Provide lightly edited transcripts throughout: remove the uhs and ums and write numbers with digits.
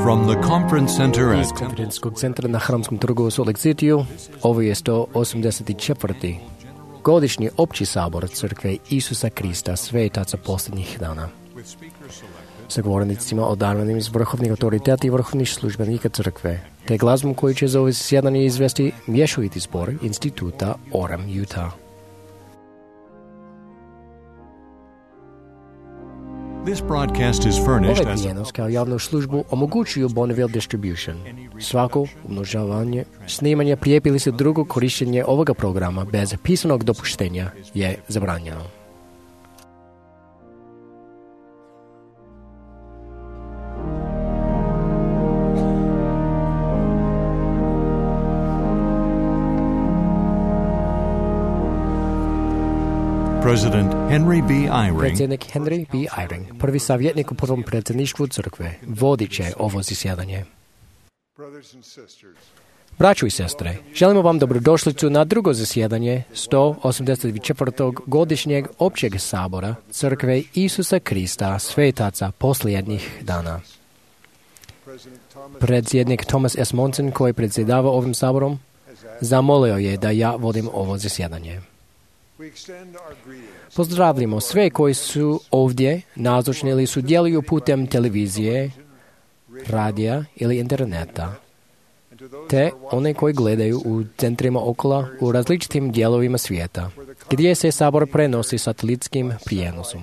From the conference center Iz konferencijskog centra na Hramskom trgu u Salt Lake Cityu, ovo je 184. godišnji opći sabor Crkve Isusa Krista Svetaca posljednjih dana. Sa govornicima odarvanim iz vrhovnih autoriteta i vrhovnih službenika Crkve, te glazbom koji će za ovo zasjedanje izvesti mješoviti zbor instituta Orem, Utah. This broadcast is furnished Ovaj as prijenos kao javnu službu omogućuju Bonneville Distribution. Svako umnožavanje, snimanje, prijep ili se drugo korištenje ovoga programa bez pisanog dopuštenja je zabranjeno. President Henry B. Eyring Predsjednik Henry B. Eyring, prvi savjetnik u prvom predsjedništvu Crkve, vodit će ovo zasjedanje. Braćo i sestre, želimo vam dobrodošlicu na drugo zasjedanje 184. godišnjeg općeg sabora Crkve Isusa Krista Svetaca posljednjih dana. Predsjednik Thomas S. Monson, koji predsjedava ovim saborom, zamolio je da ja vodim ovo zasjedanje. Pozdravljamo sve koji su ovdje nazočni ili sudjeluju putem televizije, radija ili interneta, te one koji gledaju u centrima okolo u različitim dijelovima svijeta, gdje se sabor prenosi satelitskim prijenosom.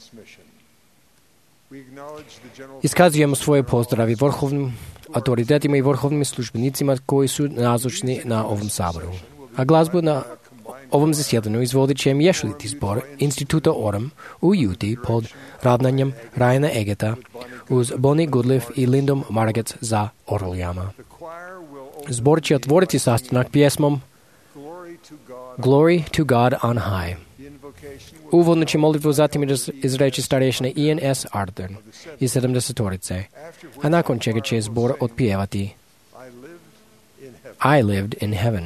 Iskazujemo svoje pozdravi vrhovnim autoritetima i vrhovnim službenicima koji su nazočni na ovom saboru. A glazbu na ovom zasjedanju izvodit će mješoviti zbor instituta Orem u Utah pod ravnanjem Ryana Egeta uz Bonnie Goodliff i Lindom Margetts za orloljama. Zbor će otvoriti sastanak pjesmom Glory to God on High. Uvodno će molitvu zatim izreći starješina Ian S. Arthur iz 70-torice, a nakon čega će zbor otpjevati I lived in heaven.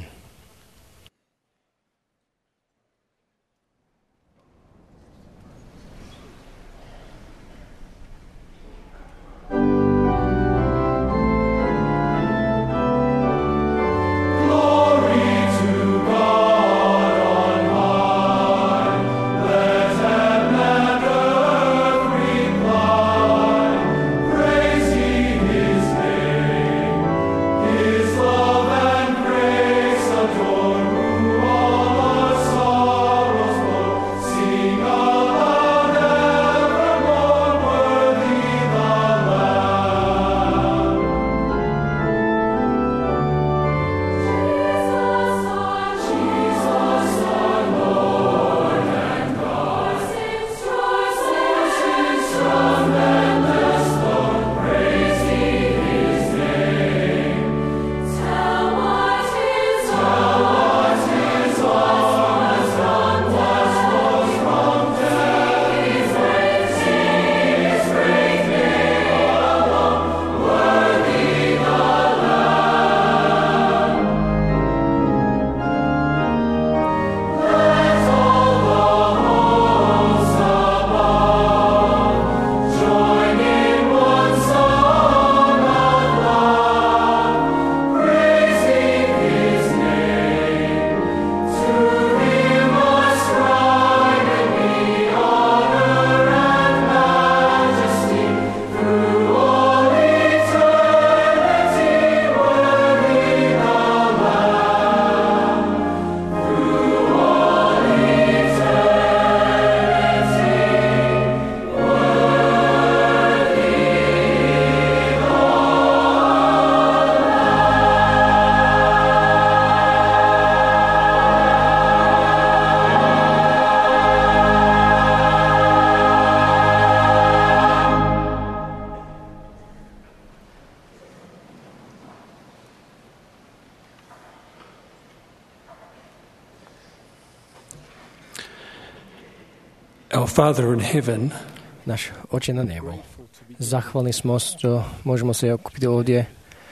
Our Father in heaven, Naš Oče na nebu, zahvalni smo što možemo se okupiti ovdje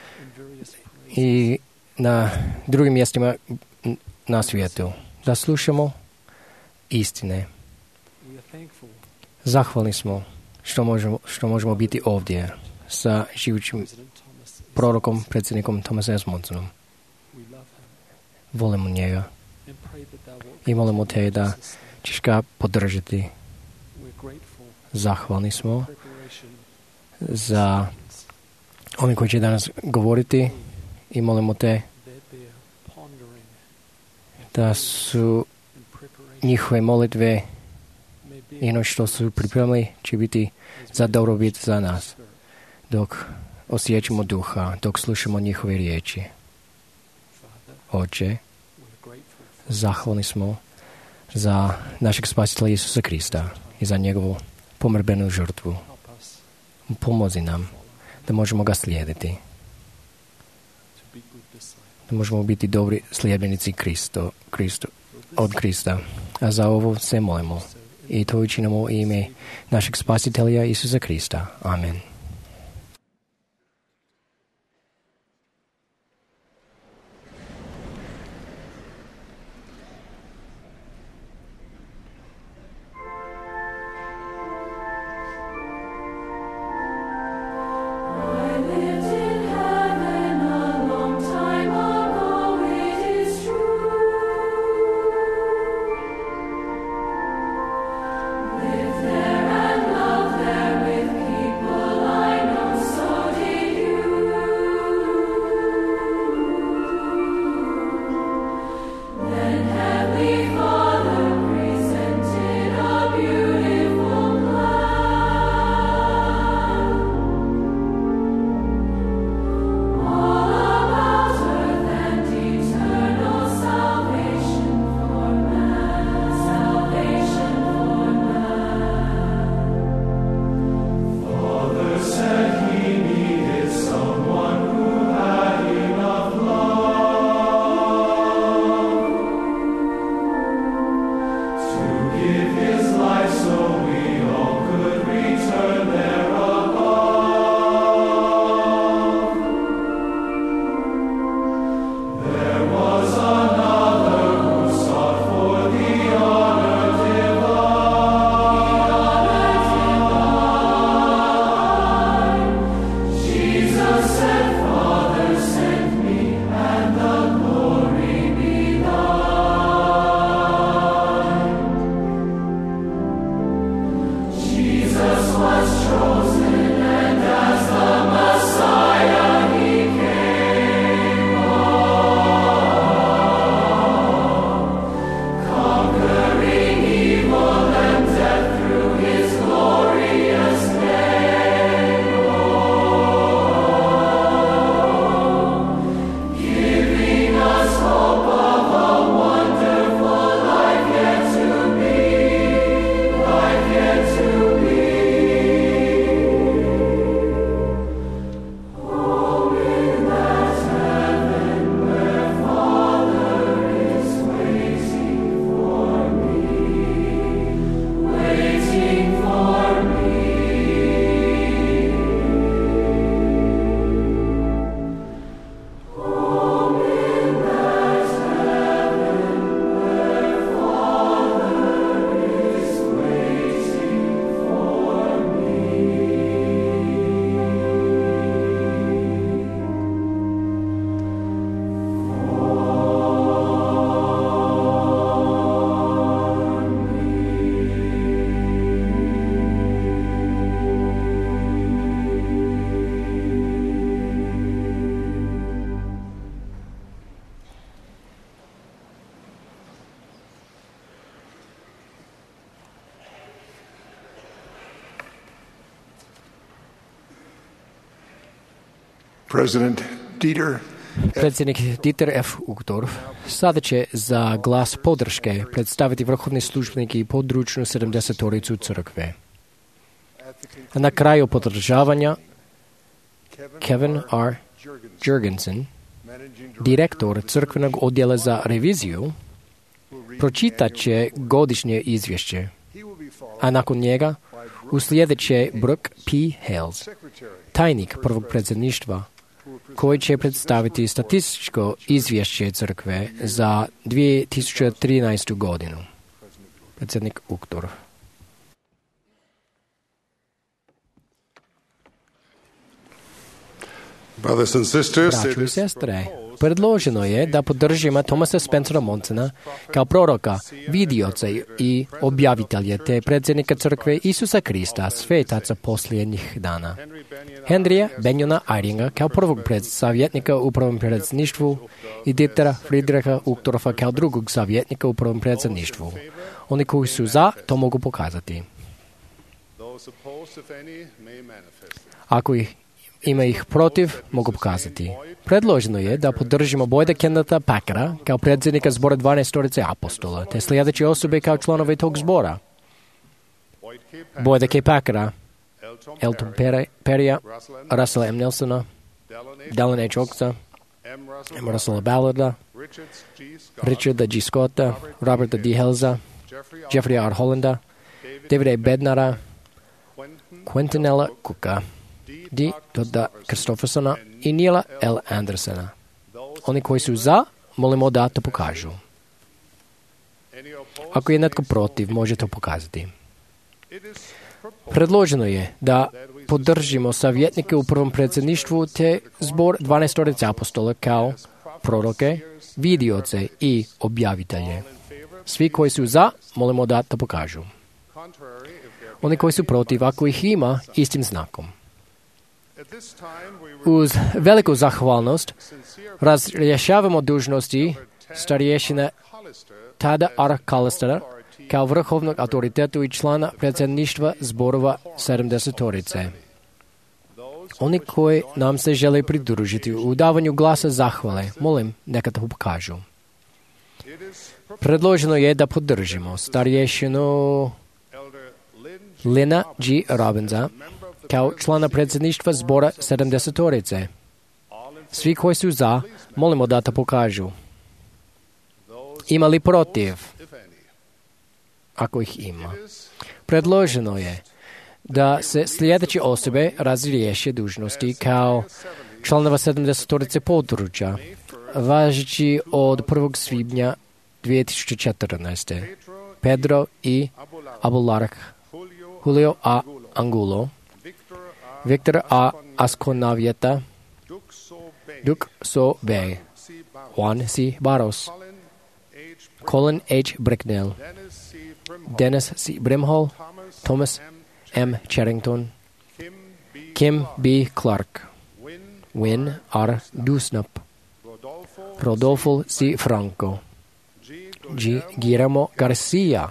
i na drugim mjestima na svijetu, da slušamo istine. Zahvalni smo što možemo biti ovdje. sa живучим пророком, predsjednikom Thomas Esmondsonom. Volimo njega i molimo te da ćeš ga podržati. Zahvalni smo za oni koji će danas govoriti i molimo te da su njihove molitve i ono što su pripremili će biti za dobrobit za nas dok osjećamo duha, dok slušamo njihove riječi. Oče, zahvalni smo za našeg spasitelja Isusa Krista i za njegovu pomrbenu žrtvu. Pomozi nam da možemo ga slijediti. Da možemo biti dobri sljedbenici od Krista. A za ovo se molimo. I to učinimo u ime našeg spasitelja Isusa Krista. Amen. Predsjednik Dieter F. Uchtdorf sada će za glas podrške predstaviti vrhovni službenik i područnu 70-toricu crkve. A na kraju podržavanja Kevin R. Jurgensen, direktor crkvenog odjela za reviziju, pročitat će godišnje izvješće, a nakon njega uslijedit će Brooke P. Hales, tajnik prvog predsjedništva, koji će predstaviti statističko izvješće crkve za 2013. godinu. Predsjednik Uchtdorf. Brothers and sisters, Braćo i sestre, predloženo je da podržimo Thomasa Spencera Monsona kao proroka, vidioca i objavitelja te predsjednika crkve Isusa Krista, svetaca posljednjih dana. Henrya Benjona Eyringa kao prvog savjetnika u prvom predsjedništvu i Dietera Friedricha Uchtdorfa kao drugog savjetnika u prvom predsjedništvu. Oni koji su za, to mogu pokazati. Ako ima ih protiv, mogu pokazati. Predloženo je da podržimo Boyda Kennetha Packera kao predsjednika zbora 12 apostola, te sljedeće osobe kao članove tog zbora. Boyda K. Packera, Elton Perrya, Russella M. Nelsona, Dallin H. Oaksa, M. Russella Ballarda, Richarda G. Scotta, Roberta D. Helza, Jeffrey R. Hollanda, Davida A. Bednara, Quentinella Cooka, D. Todda Kristoffersona i Neila L. Andersona. Oni koji su za, molimo da to pokažu. Ako je netko protiv, može to pokazati. Predloženo je da podržimo savjetnike u prvom predsjedništvu te zbor 12 apostola kao proroke, vidioce i objavitelje. Svi koji su za, molimo da to pokažu. Oni koji su protiv, ako ih ima, istim znakom. Uz veliku zahvalnost razrješavamo dužnosti starješina Tada R. Callistera kao vrhovnog autoritetu i člana predsjedništva zborova 70-torice. Oni koji nam se žele pridružiti u davanju glasa zahvale, molim, neka to pokažu. Predloženo je da podržimo starješinu Lina G. Robbinsa kao člana predsjedništva zbora 70-torice. Svi koji su za, molimo da to pokažu. Ima li protiv? Ako ih ima. Predloženo je da se sljedeće osobe razriješe dužnosti kao članova 70-torice područja, važeći od 1. svibnja 2014. Pedro I. Abularh, Julio A. Angulo, Victor A. Asconavieta, Duke So Bay, Juan C. Barros, Colin H. Bricknell, Dennis C. Brimhall, Thomas M. Charrington, Kim B. Clark, Win R. Dusnap, Rodolfo C. Franco, G. Guillermo Garcia,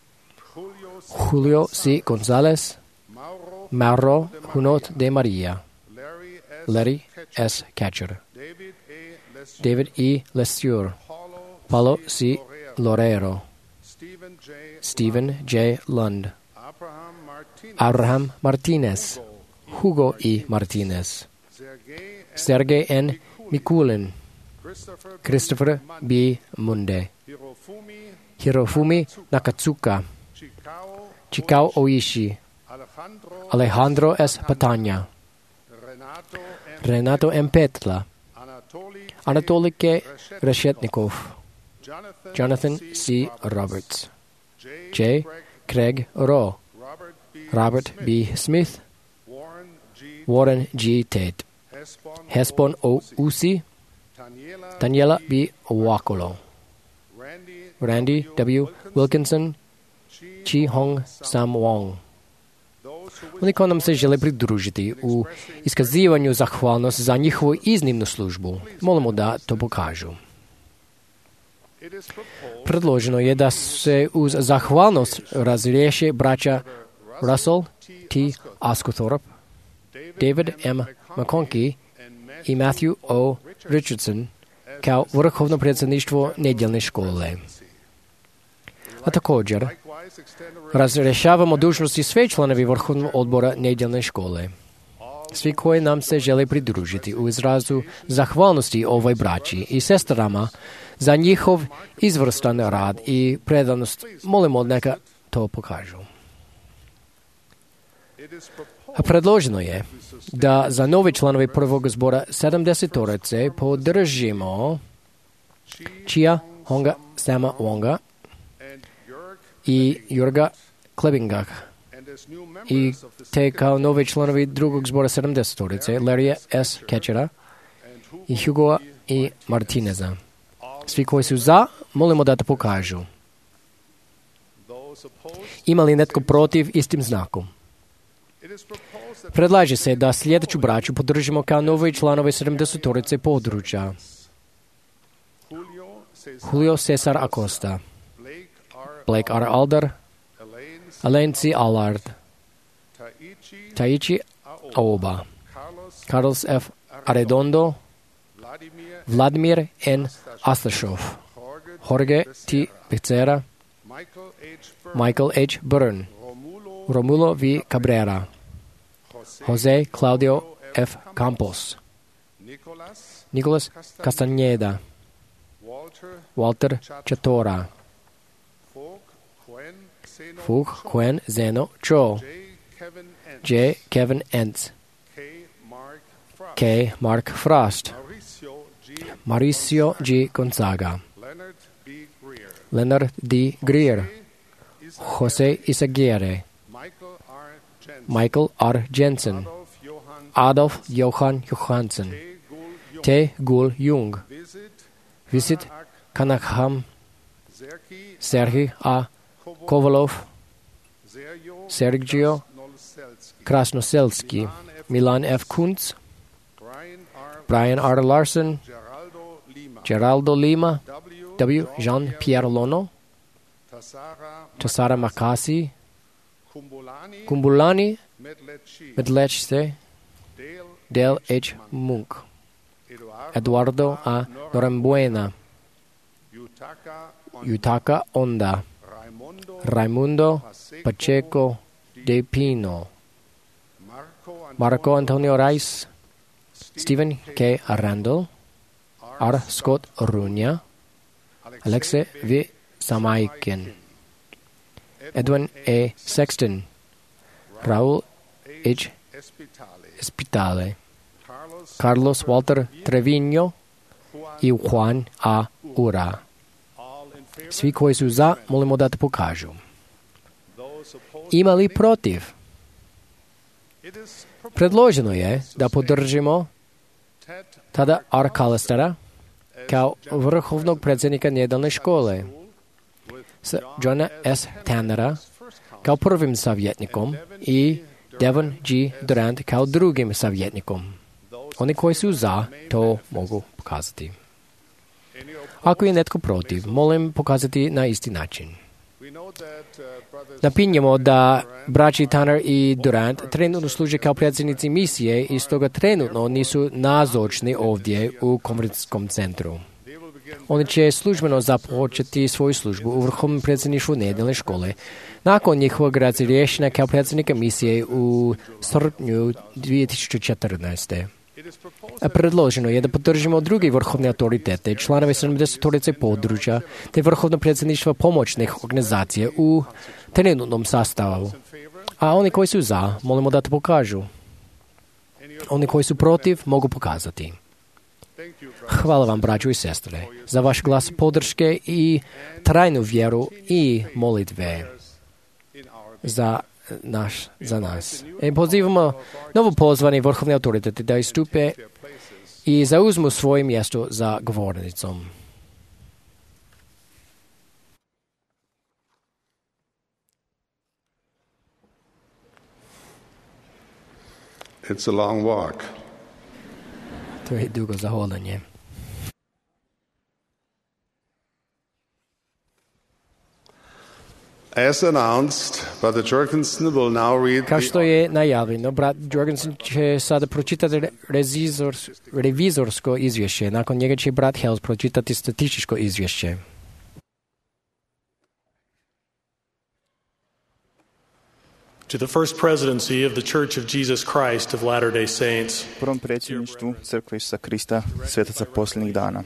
Julio C. Gonzalez, Mauro Junot de Maria, Larry S. Catcher, David E. Lessure, Paulo C. Lorero, Stephen J. Lund, Abraham Martinez, Hugo E. Martinez, Sergei N. Mikulin, Christopher B. Munde, Hirofumi Nakatsuka, Chikao Oishi, Alejandro S. Patania, Renato M. Petla, Anatoly K. Reshetnikov, Jonathan C. Roberts, J. Craig Rowe, Robert B. Smith, Warren G. Tate, Hespon O. Usi, Daniela B. Wakolo, Randy W. Wilkinson, Chi Hong Sam Wong. Oni koji nam se žele pridružiti u iskazivanju zahvalnosti za njihovu iznimnu službu, molimo da to pokažu. Predloženo je da se uz zahvalnost razriješe braća Russell T. Ascothorpe, David M. McConkie i Matthew O. Richardson kao vrhovno predsjedništvo nedjeljne škole. A također, razrješavamo dužnosti sve članovi vrhovnog odbora nedjeljne škole. Svi koji nam se žele pridružiti u izrazu zahvalnosti ovoj braći i sestrama za njihov izvrstan rad i predanost, molimo neka to pokažu. Predloženo je da za nove članove prvog zbora 70-torice podržimo Chia Honga Sama Wonga i Jurga Klebinga i te kao novi članovi drugog zbora 70-torice, Larrya S. Ketchera i Hugoa i Martineza. Svi koji su za, molimo da to pokažu. Ima li netko protiv istim znakom? Predlaže se da sljedeću braću podržimo kao novi članovi 70-torice područja. Julio Cesar Acosta, Blake R. Alder, Elaine C. Allard, Taichi Aoba, Carlos F. Arredondo, Vladimir N. Astashov, Jorge T. Becerra, Michael H. Byrne, Romulo V. Cabrera, Jose Claudio F. Campos, Nicolas Castañeda, Walter Chatora, Phuc Quen Zeno Cho, J. Kevin Entz, K. Mark Frost, Mauricio G. Gonzaga, Leonard D. Greer, Jose Isaguirre, Michael R. Jensen, Adolf Johann Johansen, T. Gul Jung, Visit Kanakham, Sergei A. Kovalov, Sergio Krasnoselski, Milan F. Kuntz, Brian R. Larson, Geraldo Lima, W. Jean-Pierre Lono, Tassara Makasi, Kumbulani, Medlechse, Dale H. Munk, Eduardo A. Norambuena, Yutaka Onda, Raimundo Pacheco de Pino, Marco Antonio Rice, Stephen K. Randall, R. Scott Runia, Alexe V. Samaiken, Edwin A. Sexton, Raul H. Espitale, Carlos Walter Trevino i Juan A. Ura. Svi koji su za, molimo da to pokažu. Ima li protiv? Predloženo je da podržimo tada R. Calistera kao vrhovnog predsjednika nedjelne škole, s Johna S. Tannera kao prvim savjetnikom i Devon G. Durant kao drugim savjetnikom. Oni koji su za, to mogu pokazati. Ako je netko protiv, molim pokazati na isti način. Napinjemo da braći Tanner i Durant trenutno služe kao predsjednici misije i stoga trenutno nisu nazočni ovdje u konferencijskom centru. Oni će službeno započeti svoju službu u vrhovnom predsjedništvu nedjelne škole nakon njihovog razrješenja kao predsjednika misije u srpnju 2014. Predloženo je da podržimo drugi vrhovne autoritete, članove 70-torice područja, te vrhovno predsjedništvo pomoćnih organizacije u trenutnom sastavu. A oni koji su za, molimo da to pokažu. Oni koji su protiv, mogu pokazati. Hvala vam, braćo i sestre, za vaš glas podrške i trajnu vjeru i molitve za nas. Pozivamo novo pozvani vrhovne autoritete da istupe i zauzmu svoje mjesto za govornicom. It's a long walk. To je dugo za hodanje. As announced, Brother Jorgensen will now read Kao što je najavljeno, brat Jorgensen će sada pročitati revizorsko izvješće. Nakon njega će brat Hales pročitati statističko izvješće. To the first presidency of the Church of Jesus Christ of Latter-day Saints. Prvom predsjedništvu Crkve Isusa Krista, svetaca posljednjih dana.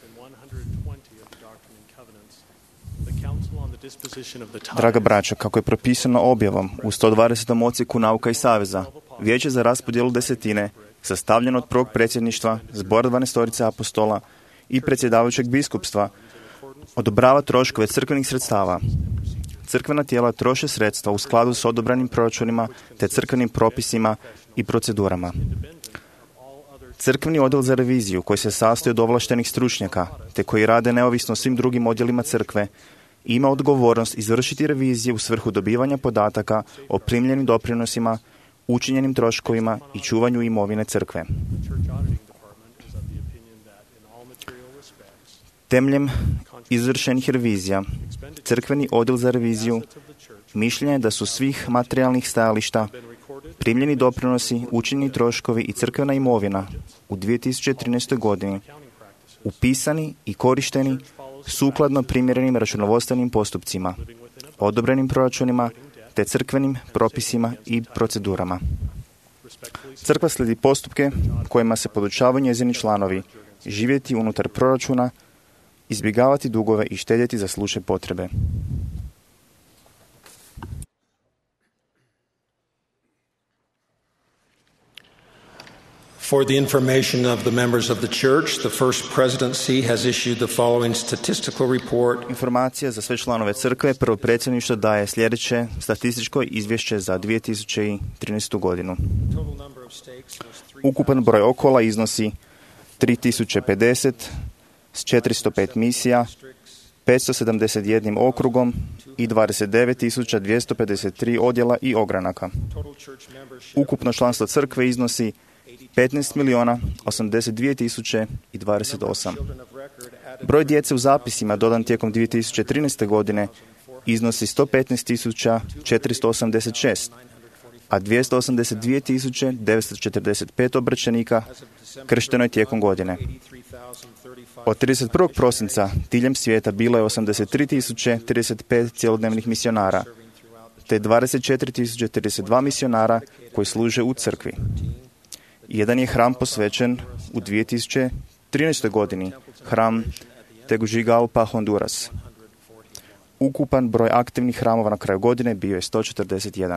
Draga braćo, kako je propisano objavom u 120. odsjeku Nauka i saveza, Vijeće za raspodjelu desetine, sastavljeno od prvog predsjedništva, zbora 12 apostola i predsjedavajućeg biskupstva, odobrava troškove crkvenih sredstava. crkvena tijela troše sredstva u skladu s odobranim proračunima te crkvenim propisima i procedurama. Crkveni odjel za reviziju, koji se sastoji od ovlaštenih stručnjaka, te koji rade neovisno svim drugim odjelima crkve, ima odgovornost izvršiti revizije u svrhu dobivanja podataka o primljenim doprinosima, učinjenim troškovima i čuvanju imovine crkve. Temeljem izvršenih revizija, crkveni odjel za reviziju mišljenje je da su svih materijalnih stajališta, primljeni doprinosi, učinjeni troškovi i crkvena imovina u 2013. godini upisani i korišteni sukladno primjerenim računovodstvenim postupcima, odobrenim proračunima te crkvenim propisima i procedurama. Crkva slijedi postupke kojima se podučavaju njezini članovi živjeti unutar proračuna, izbjegavati dugove i štedjeti za slučaj potrebe. For the information of the members of the church, the First Presidency has issued the following statistical report. Informacija za sve članove crkve. Prvo predsjedništvo daje sljedeće statističko izvješće za 2013. godinu. Ukupan broj okola iznosi 3050 s 405 misija, 571 okrugom i 29.253 odjela i ogranaka. Ukupno članstvo crkve iznosi 15.082.028. Broj djece u zapisima dodan tijekom 2013. godine iznosi 115.486, a 282.945 obraćenika kršteno je tijekom godine. Od 31. prosinca diljem svijeta bilo je 83.035 cjelodnevnih misionara, te 24.032 misionara koji služe u crkvi. Jedan je hram posvećen u 2013. godini, hram Tegucigalpa, Honduras. Ukupan broj aktivnih hramova na kraju godine bio je 141.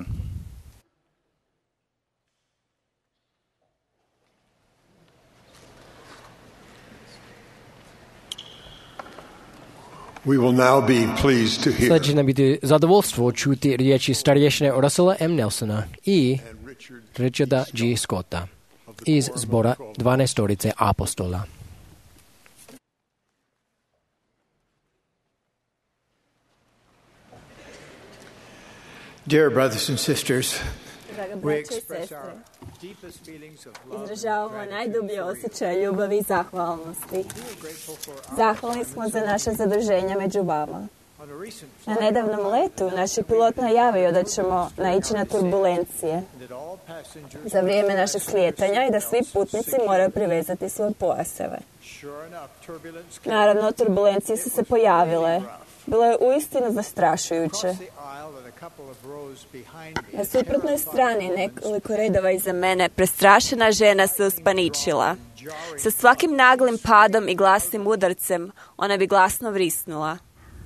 Sad će nam biti zadovoljstvo čuti riječi starješine Russella M. Nelsona i Richarda G. Scotta iz zbora 12 apostola. Dear brothers and sisters, Draga braća i sestre, izražavamo najdublje osjećaje ljubavi i zahvalnosti. Zahvalni smo za naše zaduženja među vama. Na nedavnom letu naš je pilot najavio da ćemo naići na turbulencije za vrijeme našeg slijetanja i da svi putnici moraju privezati svoje pojaseve. Naravno, turbulencije su se pojavile. Bilo je uistinu zastrašujuće. Na suprotnoj strani, nekoliko redova iza mene, prestrašena žena se uspaničila. Sa svakim naglim padom i glasnim udarcem, ona bi glasno vrisnula.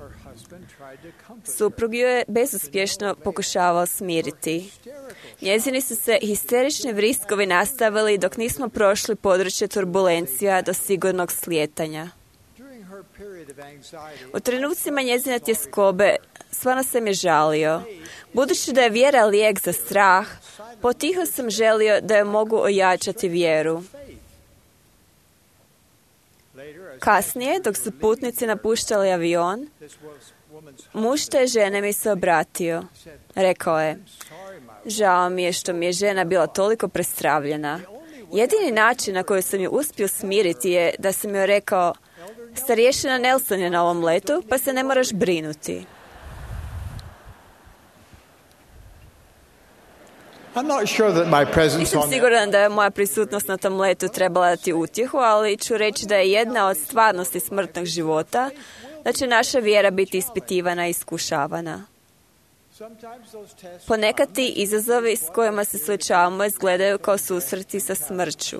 Suprug ju je bezuspješno pokušavao smiriti. Njezini su se histerični vriskovi nastavili dok nismo prošli područje turbulencija do sigurnog slijetanja. U trenucima njezine tjeskobe stvarno sam je žalio. Budući da je vjera lijek za strah, potiho sam želio da joj mogu ojačati vjeru. Kasnije, dok su putnici napuštali avion, muž te žene mi se obratio. Rekao je, žao mi je što mi je žena bila toliko prestravljena. Jedini način na koji sam ju uspio smiriti je da sam joj rekao, starješina Nelson je na ovom letu, pa se ne moraš brinuti. Nisam siguran da je moja prisutnost na tom letu trebala dati utjehu, ali ću reći da je jedna od stvarnosti smrtnog života da će naša vjera biti ispitivana i iskušavana. Ponekad ti izazovi s kojima se suočavamo izgledaju kao susreti sa smrću.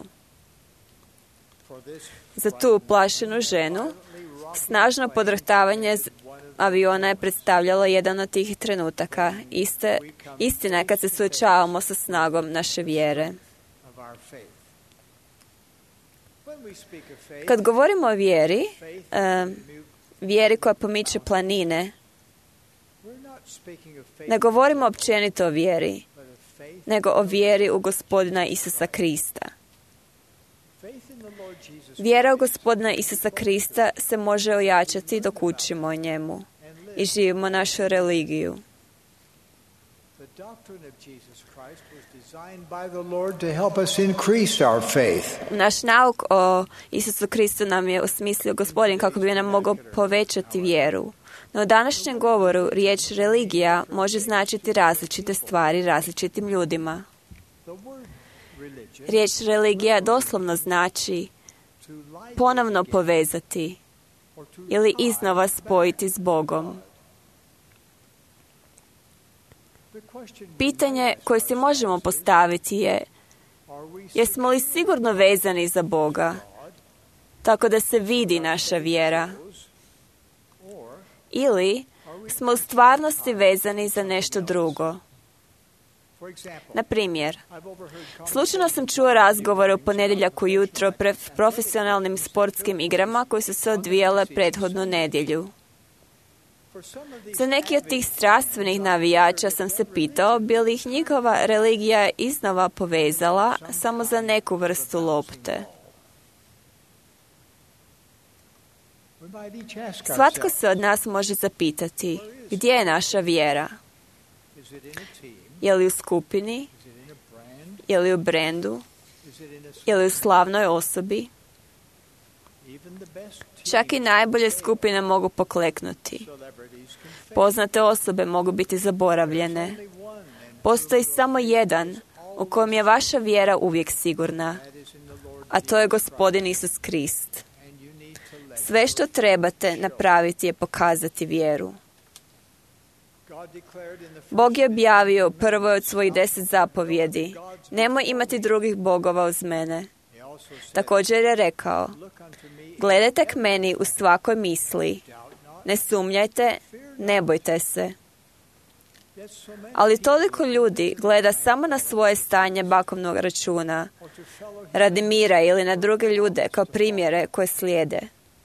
Za tu uplašenu ženu snažno podrhtavanje aviona je predstavljalo jedan od tih trenutaka. Istina je kad se suočavamo sa snagom naše vjere. Kad govorimo o vjeri, vjeri koja pomiče planine, Ne govorimo općenito o vjeri, nego o vjeri u Gospodina Isusa Krista. Vjera u Gospodina Isusa Krista se može ojačati dok učimo o njemu i živimo našu religiju. Naš nauk o Isusu Kristu nam je osmislio Gospodin kako bi nam mogao povećati vjeru. No u današnjem govoru riječ religija može značiti različite stvari različitim ljudima. Riječ religija doslovno znači ponovno povezati ili iznova spojiti s Bogom. Pitanje koje si možemo postaviti je: jesmo li sigurno vezani za Boga, tako da se vidi naša vjera? Ili smo u stvarnosti vezani za nešto drugo? Na primjer, slučajno sam čuo razgovore u ponedjeljak ujutro o profesionalnim sportskim igrama koje su se odvijale prethodnu nedjelju. Za neki od tih strastvenih navijača sam se pitao bi li ih njihova religija iznova povezala samo za neku vrstu lopte. Svatko se od nas može zapitati gdje je naša vjera. Je li u skupini? Je li u brendu? Je li u slavnoj osobi? Čak i najbolje skupine mogu pokleknuti. Poznate osobe mogu biti zaboravljene. Postoji samo jedan u kojem je vaša vjera uvijek sigurna, a to je Gospodin Isus Krist. Sve što trebate napraviti je pokazati vjeru. Bog je objavio u prvoj od svojih 10 zapovjedi: nemoj imati drugih bogova uz mene. Također je rekao: gledajte k meni u svakoj misli. Ne sumnjajte, ne bojte se. Ali toliko ljudi gleda samo na svoje stanje bankovnog računa, radi mira ili na druge ljude kao primjere koje slijede.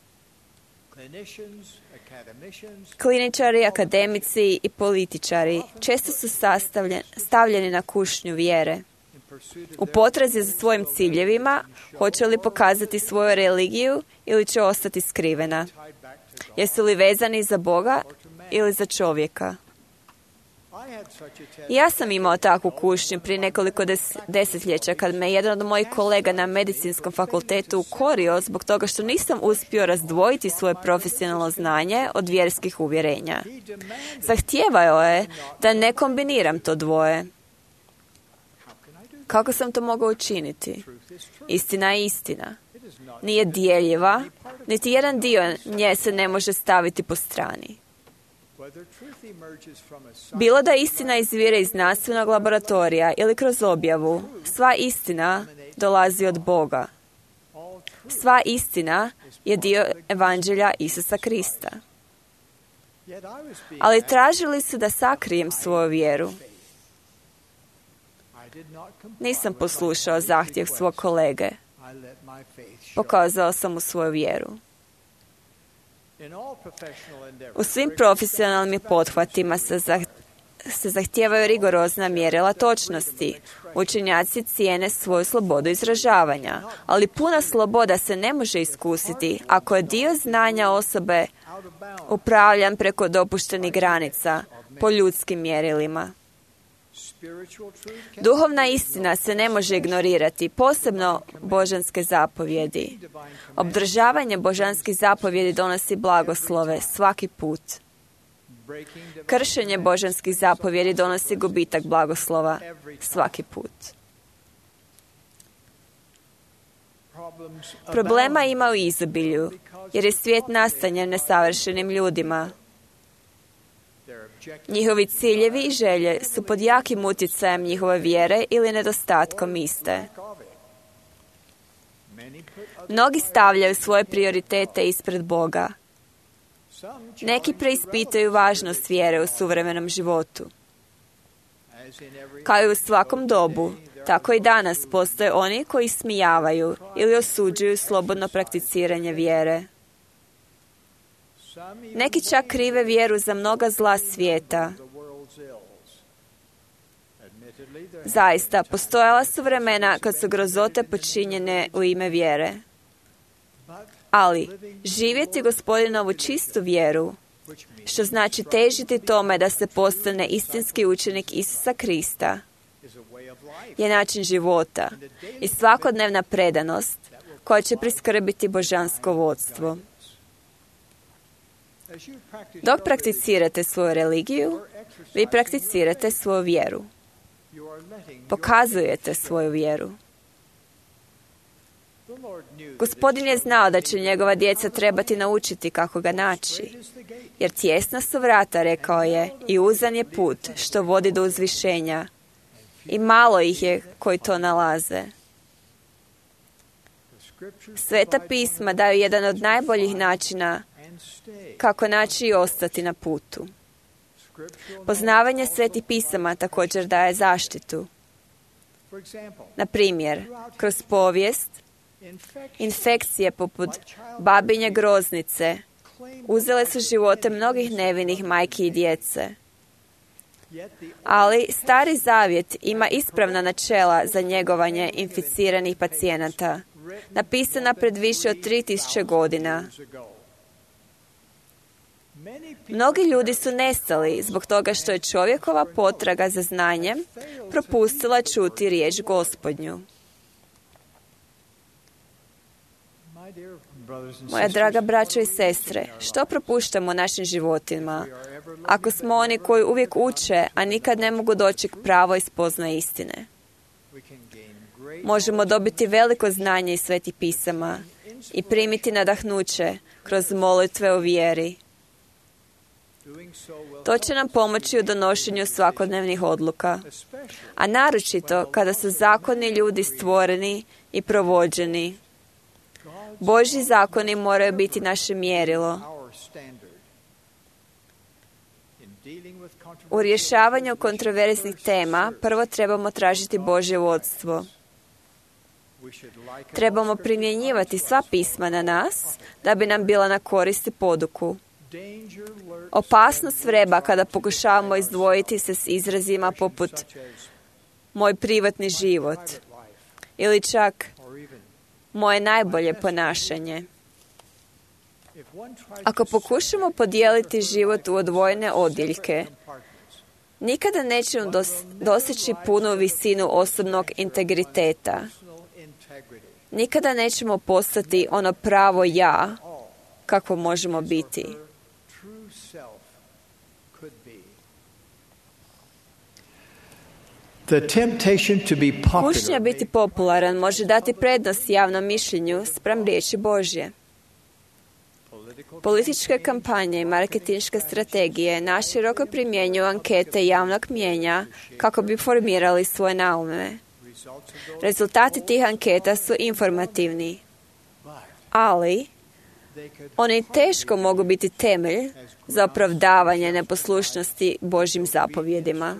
Kliničari, akademici i političari često su stavljeni na kušnju vjere. U potrazi za svojim ciljevima, hoće li pokazati svoju religiju ili će ostati skrivena? Jesu li vezani za Boga ili za čovjeka? Ja sam imao takvu kušnju prije nekoliko desetljeća kad me jedan od mojih kolega na medicinskom fakultetu ukorio zbog toga što nisam uspio razdvojiti svoje profesionalno znanje od vjerskih uvjerenja. Zahtijevao je da ne kombiniram to dvoje. Kako sam to mogao učiniti? Istina je istina. Nije dijeljiva, niti jedan dio nje se ne može staviti po strani. Bilo da istina izvire iz znanstvenog laboratorija ili kroz objavu, sva istina dolazi od Boga. Sva istina je dio evanđelja Isusa Krista. Ali tražili su da sakrijem svoju vjeru. Nisam poslušao zahtjev svog kolege. Pokazao sam mu svoju vjeru. U svim profesionalnim pothvatima se zahtijevaju rigorozna mjerila točnosti. Učenjaci cijene svoju slobodu izražavanja, ali puna sloboda se ne može iskusiti ako je dio znanja osobe upravljan preko dopuštenih granica po ljudskim mjerilima. Duhovna istina se ne može ignorirati, posebno božanske zapovjedi. Obdržavanje božanskih zapovjedi donosi blagoslove svaki put. Kršenje božanskih zapovjedi donosi gubitak blagoslova svaki put. Problema ima u izobilju, jer je svijet nastanjen nesavršenim ljudima. Njihovi ciljevi i želje su pod jakim utjecajem njihove vjere ili nedostatkom iste. Mnogi stavljaju svoje prioritete ispred Boga. Neki preispitaju važnost vjere u suvremenom životu. Kao i u svakom dobu, tako i danas postoje oni koji ismijavaju ili osuđuju slobodno prakticiranje vjere. Neki čak krive vjeru za mnoga zla svijeta. Zaista, postojala su vremena kad su grozote počinjene u ime vjere. Ali, živjeti Gospodinovu čistu vjeru, što znači težiti tome da se postane istinski učenik Isusa Krista, je način života i svakodnevna predanost koja će priskrbiti božansko vodstvo. Dok prakticirate svoju religiju, vi prakticirate svoju vjeru. Pokazujete svoju vjeru. Gospodin je znao da će njegova djeca trebati naučiti kako ga naći. Jer tijesna su vrata, rekao je, i uzan je put što vodi do uzvišenja. I malo ih je koji to nalaze. Sveta pisma daju jedan od najboljih načina kako naći i ostati na putu. Poznavanje svetih pisama također daje zaštitu. Na primjer, kroz povijest, infekcije poput babinje groznice uzele su živote mnogih nevinih majki i djece. Ali Stari Zavjet ima ispravna načela za njegovanje inficiranih pacijenata, napisana pred više od 3000 godina. Mnogi ljudi su nestali zbog toga što je čovjekova potraga za znanjem propustila čuti riječ Gospodnju. Moja draga braćo i sestre, što propuštamo u našim životima ako smo oni koji uvijek uče, a nikad ne mogu doći k pravoj spoznaji istine? Možemo dobiti veliko znanje iz svetih pisama i primiti nadahnuće kroz molitve o vjeri. To će nam pomoći u donošenju svakodnevnih odluka, a naročito kada su zakoni ljudi stvoreni i provođeni. Božji zakoni moraju biti naše mjerilo. U rješavanju kontroverznih tema prvo trebamo tražiti Božje vodstvo. Trebamo primjenjivati sva pisma na nas da bi nam bila na korist i poduku. Opasnost vreba kada pokušavamo izdvojiti se s izrazima poput moj privatni život ili čak moje najbolje ponašanje. Ako pokušamo podijeliti život u odvojene odjeljke, nikada nećemo doseći punu visinu osobnog integriteta. Nikada nećemo postati ono pravo ja kako možemo biti. Kušnja biti popularan može dati prednost javnom mišljenju spram riječi Božje. Političke kampanje i marketinške strategije naširoko primjenjuju ankete javnog mnijenja kako bi formirali svoje naume. Rezultati tih anketa su informativni, ali oni teško mogu biti temelj za opravdavanje neposlušnosti Božjim zapovjedima.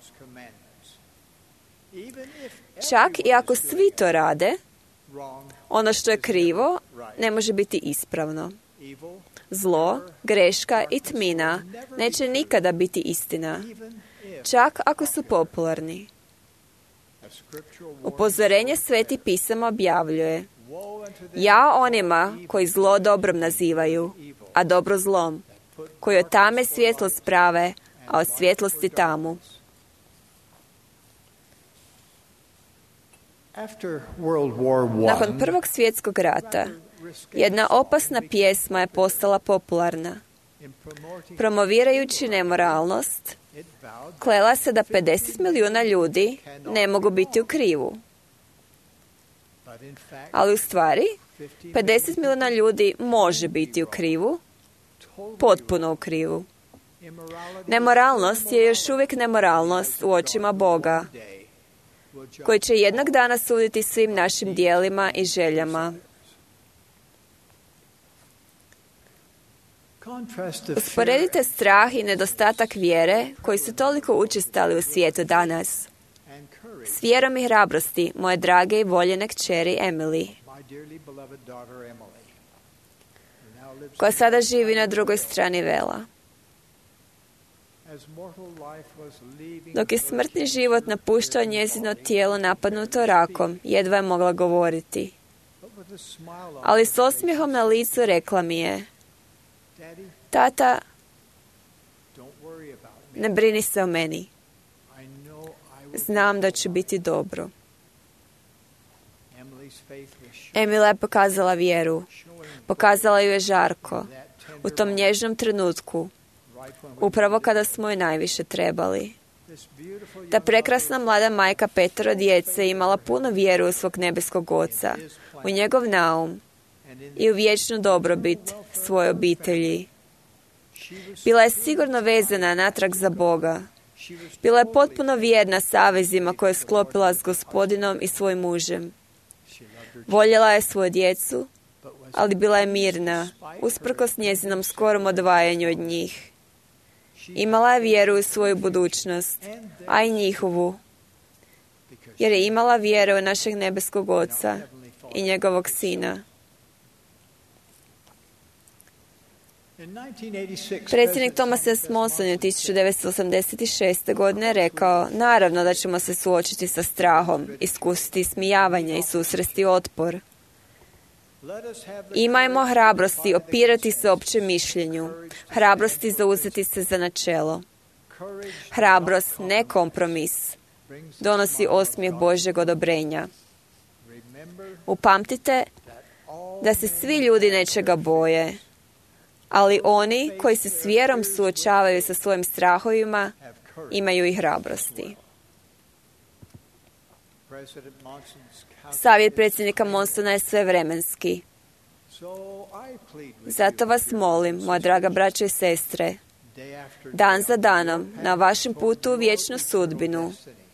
Čak i ako svi to rade, ono što je krivo ne može biti ispravno. Zlo, greška i tmina neće nikada biti istina, čak ako su popularni. Upozorenje svetih pisama objavljuje: ja onima koji zlo dobrom nazivaju, a dobro zlom, koji od tame svjetlost prave, a od svjetlosti tamu. Nakon Prvog svjetskog rata, jedna opasna pjesma je postala popularna. Promovirajući nemoralnost, klela se da 50 milijuna ljudi ne mogu biti u krivu. Ali u stvari, 50 milijuna ljudi može biti u krivu, potpuno u krivu. Nemoralnost je još uvijek nemoralnost u očima Boga, koji će jednog dana suditi svim našim dijelima i željama. Usporedite strah i nedostatak vjere koji su toliko učestali u svijetu danas s vjerom i hrabrosti moje drage i voljene kćeri Emily. koja sada živi na drugoj strani vela. Dok je smrtni život napuštao njezino tijelo napadnuto rakom, jedva je mogla govoriti. Ali s osmijehom na licu rekla mi je: Tata, ne brini se o meni. Znam da će biti dobro. Emila je pokazala vjeru. Pokazala ju je žarko. U tom nježnom trenutku, upravo kada smo joj najviše trebali. Ta prekrasna mlada majka 5 djece imala puno vjeru u svog nebeskog oca, u njegov naum i u vječnu dobrobit svoje obitelji. Bila je sigurno vezana natrag za Boga. Bila je potpuno vjerna savezima koje je sklopila s Gospodinom i svojim mužem. Voljela je svoju djecu, ali bila je mirna, usprkos njezinom skorom odvajanju od njih. Imala je vjeru u svoju budućnost, a i njihovu, jer je imala vjeru u našeg nebeskog Oca i njegovog Sina. Predsjednik Thomas S. Monson je 1986. godine rekao: naravno da ćemo se suočiti sa strahom, iskusiti smijavanje i susresti otpor. Imajmo hrabrosti opirati se općem mišljenju, hrabrosti zauzeti se za načelo. Hrabrost, ne kompromis, donosi osmijeh Božjeg odobrenja. Upamtite da se svi ljudi nečega boje, ali oni koji se s vjerom suočavaju sa svojim strahovima imaju i hrabrosti. Savjet predsjednika Monsona je svevremenski. Zato vas molim, moja draga braćo i sestre, dan za danom, na vašem putu u vječnu sudbinu,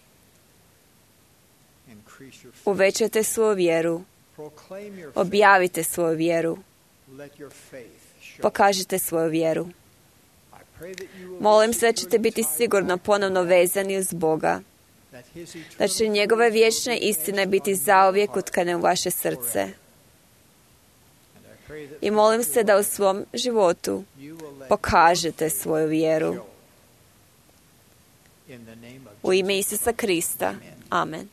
uvećajte svoju vjeru, objavite svoju vjeru, pokažite svoju vjeru. Molim se da ćete biti sigurno ponovno vezani uz Boga, da će njegove vječne istine biti zauvijek utkane u vaše srce. I molim se da u svom životu pokažete svoju vjeru. U ime Isusa Krista. Amen.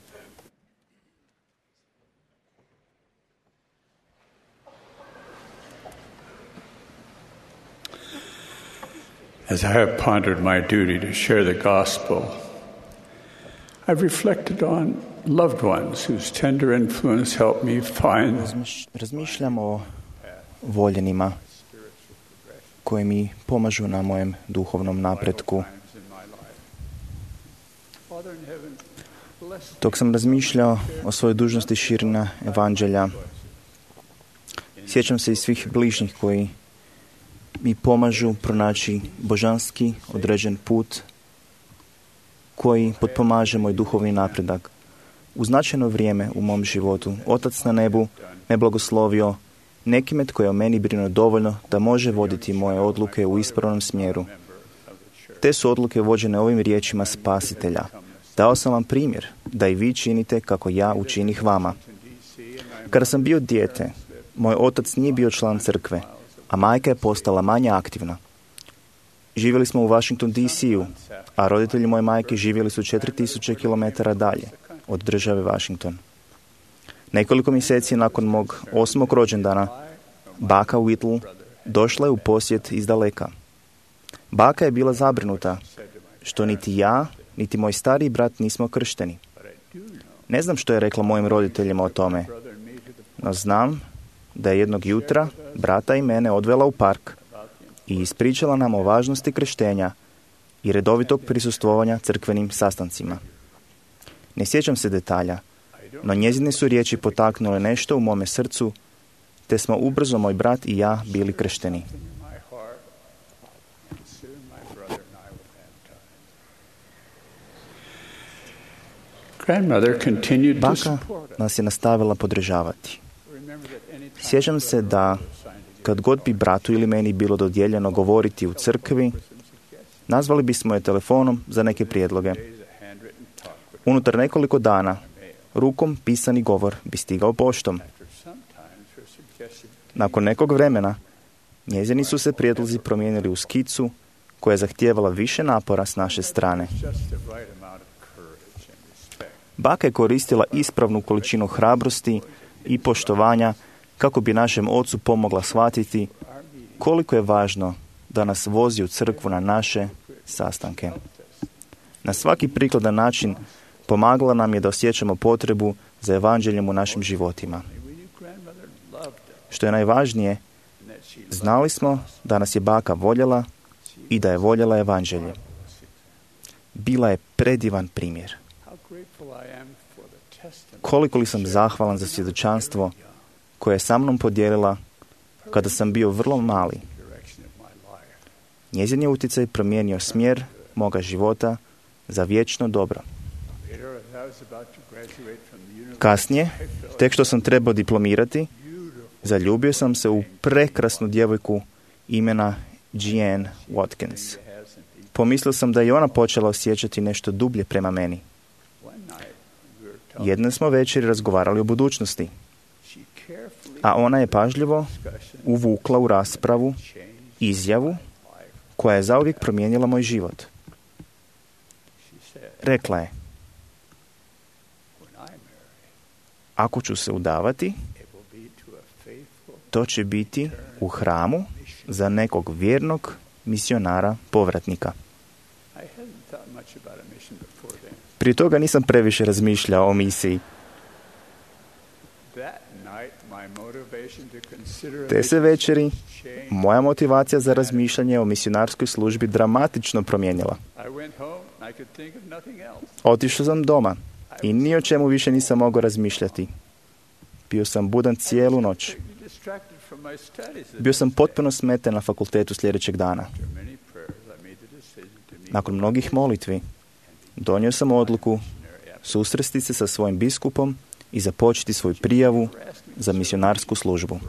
As I have pondered my duty to share the gospel, I've reflected on loved ones whose tender influence helped me find. Razmišljam o voljenima koji mi pomažu na mojem duhovnom napretku. Dok sam razmišljao o svojoj dužnosti širenja evanđelja, sjećam se i svih bližnjih koji mi pomažu pronaći božanski određen put koji potpomaže moj duhovni napredak. U značajno vrijeme u mom životu Otac na nebu me blagoslovio nekime tko je o meni brinuo dovoljno da može voditi moje odluke u ispravnom smjeru. Te su odluke vođene ovim riječima Spasitelja: dao sam vam primjer da i vi činite kako ja učinih vama. Kada sam bio dijete, moj otac nije bio član crkve, a majka je postala manje aktivna. Živjeli smo u Washington DC-u, a roditelji moje majke živjeli su 4000 km dalje od države Washington. Nekoliko mjeseci nakon mog 8. rođendana, baka Whittle došla je u posjet iz daleka. Baka je bila zabrinuta što niti ja, niti moj stariji brat nismo kršteni. Ne znam što je rekla mojim roditeljima o tome, no znam da je jednog jutra brata i mene odvela u park i ispričala nam o važnosti krštenja i redovitog prisustvovanja crkvenim sastancima. Ne sjećam se detalja, no njezine su riječi potaknule nešto u mome srcu, te smo ubrzo moj brat i ja bili kršteni. Baka nas je nastavila podržavati. Sjećam se da kad god bi bratu ili meni bilo dodijeljeno govoriti u crkvi, nazvali bismo je telefonom za neke prijedloge. Unutar nekoliko dana, rukom pisani govor bi stigao poštom. Nakon nekog vremena, Njezini su se prijedlozi promijenili u skicu koja je zahtijevala više napora s naše strane. Baka je koristila ispravnu količinu hrabrosti i poštovanja kako bi našem ocu pomogla shvatiti koliko je važno da nas vozi u crkvu na naše sastanke. Na svaki prikladan način pomagala nam je da osjećamo potrebu za evanđeljem u našim životima. Što je najvažnije, znali smo da nas je baka voljela i da je voljela evanđelje. Bila je predivan primjer. Koliko li sam zahvalan za svjedočanstvo koje je sa mnom podijelila kada sam bio vrlo mali. Njezin je utjecaj promijenio smjer moga života za vječno dobro. Kasnije, tek što sam trebao diplomirati, zaljubio sam se u prekrasnu djevojku imena Jean Watkins. Pomislio sam da je ona počela osjećati nešto dublje prema meni. Jedne smo večeri razgovarali o budućnosti, a ona je pažljivo uvukla u raspravu izjavu koja je zauvijek promijenila moj život. Rekla je: ako ću se udavati, to će biti u hramu za nekog vjernog misionara povratnika. Prije toga nisam previše razmišljao o misiji. Te se večeri moja motivacija za razmišljanje o misionarskoj službi dramatično promijenila. Otišao sam doma i ni o čemu više nisam mogao razmišljati. Bio sam budan cijelu noć. Bio sam potpuno smeten na fakultetu sljedećeg dana. Nakon mnogih molitvi, donio sam odluku susresti se sa svojim biskupom i započeti svoju prijavu za misionarsku službu.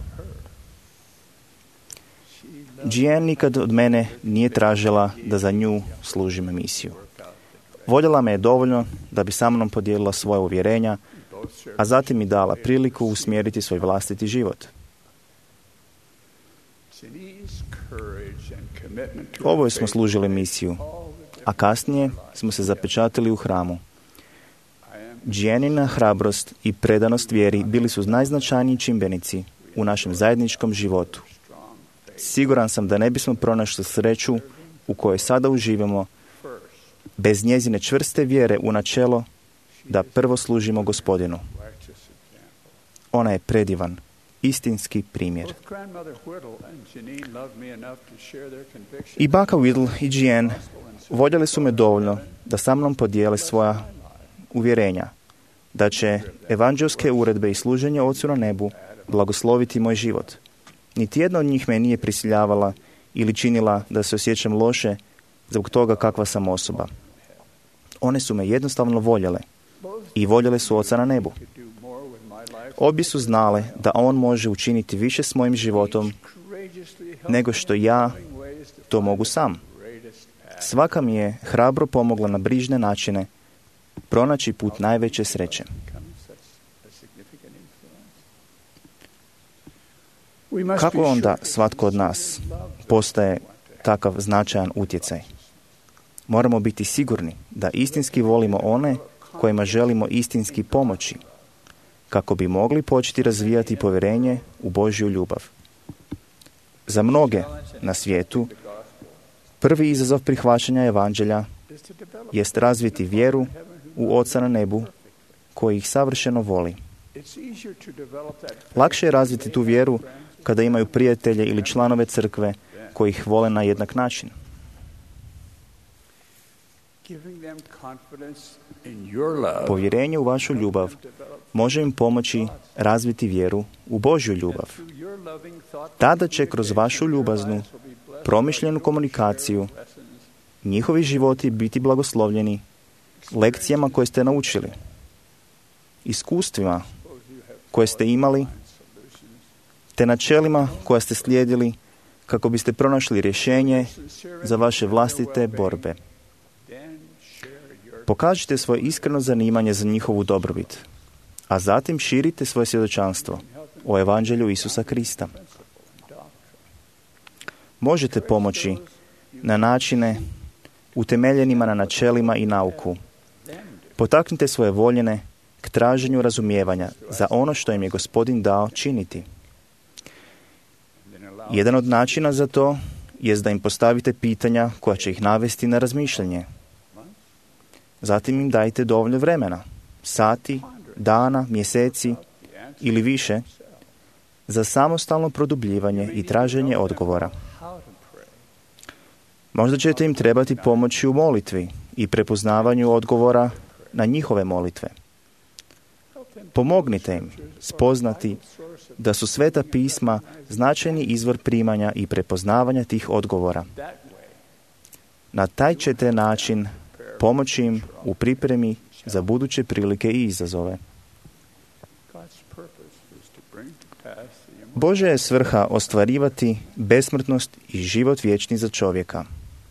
Jean nikad od mene nije tražila da za nju služim misiju. Voljela me je dovoljno da bi sa mnom podijelila svoje uvjerenja, a zatim mi dala priliku usmjeriti svoj vlastiti život. Oboje smo služili misiju, a kasnije smo se zapečatili u hramu. Jeanina hrabrost i predanost vjeri bili su najznačajniji čimbenici u našem zajedničkom životu. Siguran sam da ne bismo pronašli sreću u kojoj sada uživamo bez njezine čvrste vjere u načelo da prvo služimo Gospodinu. Ona je predivan, istinski primjer. I baka Whittle i Jean voljeli su me dovoljno da sa mnom podijele svoja uvjerenja, da će evanđelske uredbe i služenje Ocu na nebu blagosloviti moj život. Niti jedna od njih me nije prisiljavala ili činila da se osjećam loše zbog toga kakva sam osoba. One su me jednostavno voljele i voljele su Oca na nebu. Obje su znale da On može učiniti više s mojim životom nego što ja to mogu sam. Svaka mi je hrabro pomogla na brižne načine pronaći put najveće sreće. Kako onda svatko od nas postaje takav značajan utjecaj? Moramo biti sigurni da istinski volimo one kojima želimo istinski pomoći, kako bi mogli početi razvijati povjerenje u Božju ljubav. Za mnoge na svijetu prvi izazov prihvaćanja evanđelja jest razviti vjeru u Oca na nebu koji ih savršeno voli. Lakše je razviti tu vjeru kada imaju prijatelje ili članove crkve koji ih vole na jednak način. Povjerenje u vašu ljubav može im pomoći razviti vjeru u Božju ljubav. Tada će kroz vašu ljubaznu, promišljenu komunikaciju njihovi životi biti blagoslovljeni lekcijama koje ste naučili, iskustvima koje ste imali, te načelima koja ste slijedili kako biste pronašli rješenje za vaše vlastite borbe. Pokažite svoje iskreno zanimanje za njihovu dobrobit, a zatim širite svoje svjedočanstvo o evanđelju Isusa Krista. možete pomoći na načine utemeljenima na načelima i nauku. Potaknite svoje voljene k traženju razumijevanja za ono što im je Gospodin dao činiti. Jedan od načina za to jest da im postavite pitanja koja će ih navesti na razmišljanje. Zatim im dajte dovoljno vremena, sati, dana, mjeseci ili više, za samostalno produbljivanje i traženje odgovora. Možda ćete im trebati pomoći u molitvi i prepoznavanju odgovora na njihove molitve. Pomognite im spoznati da su Sveta pisma značajni izvor primanja i prepoznavanja tih odgovora. Na taj ćete način pomoći im u pripremi za buduće prilike i izazove. Božja je svrha ostvarivati besmrtnost i život vječni za čovjeka.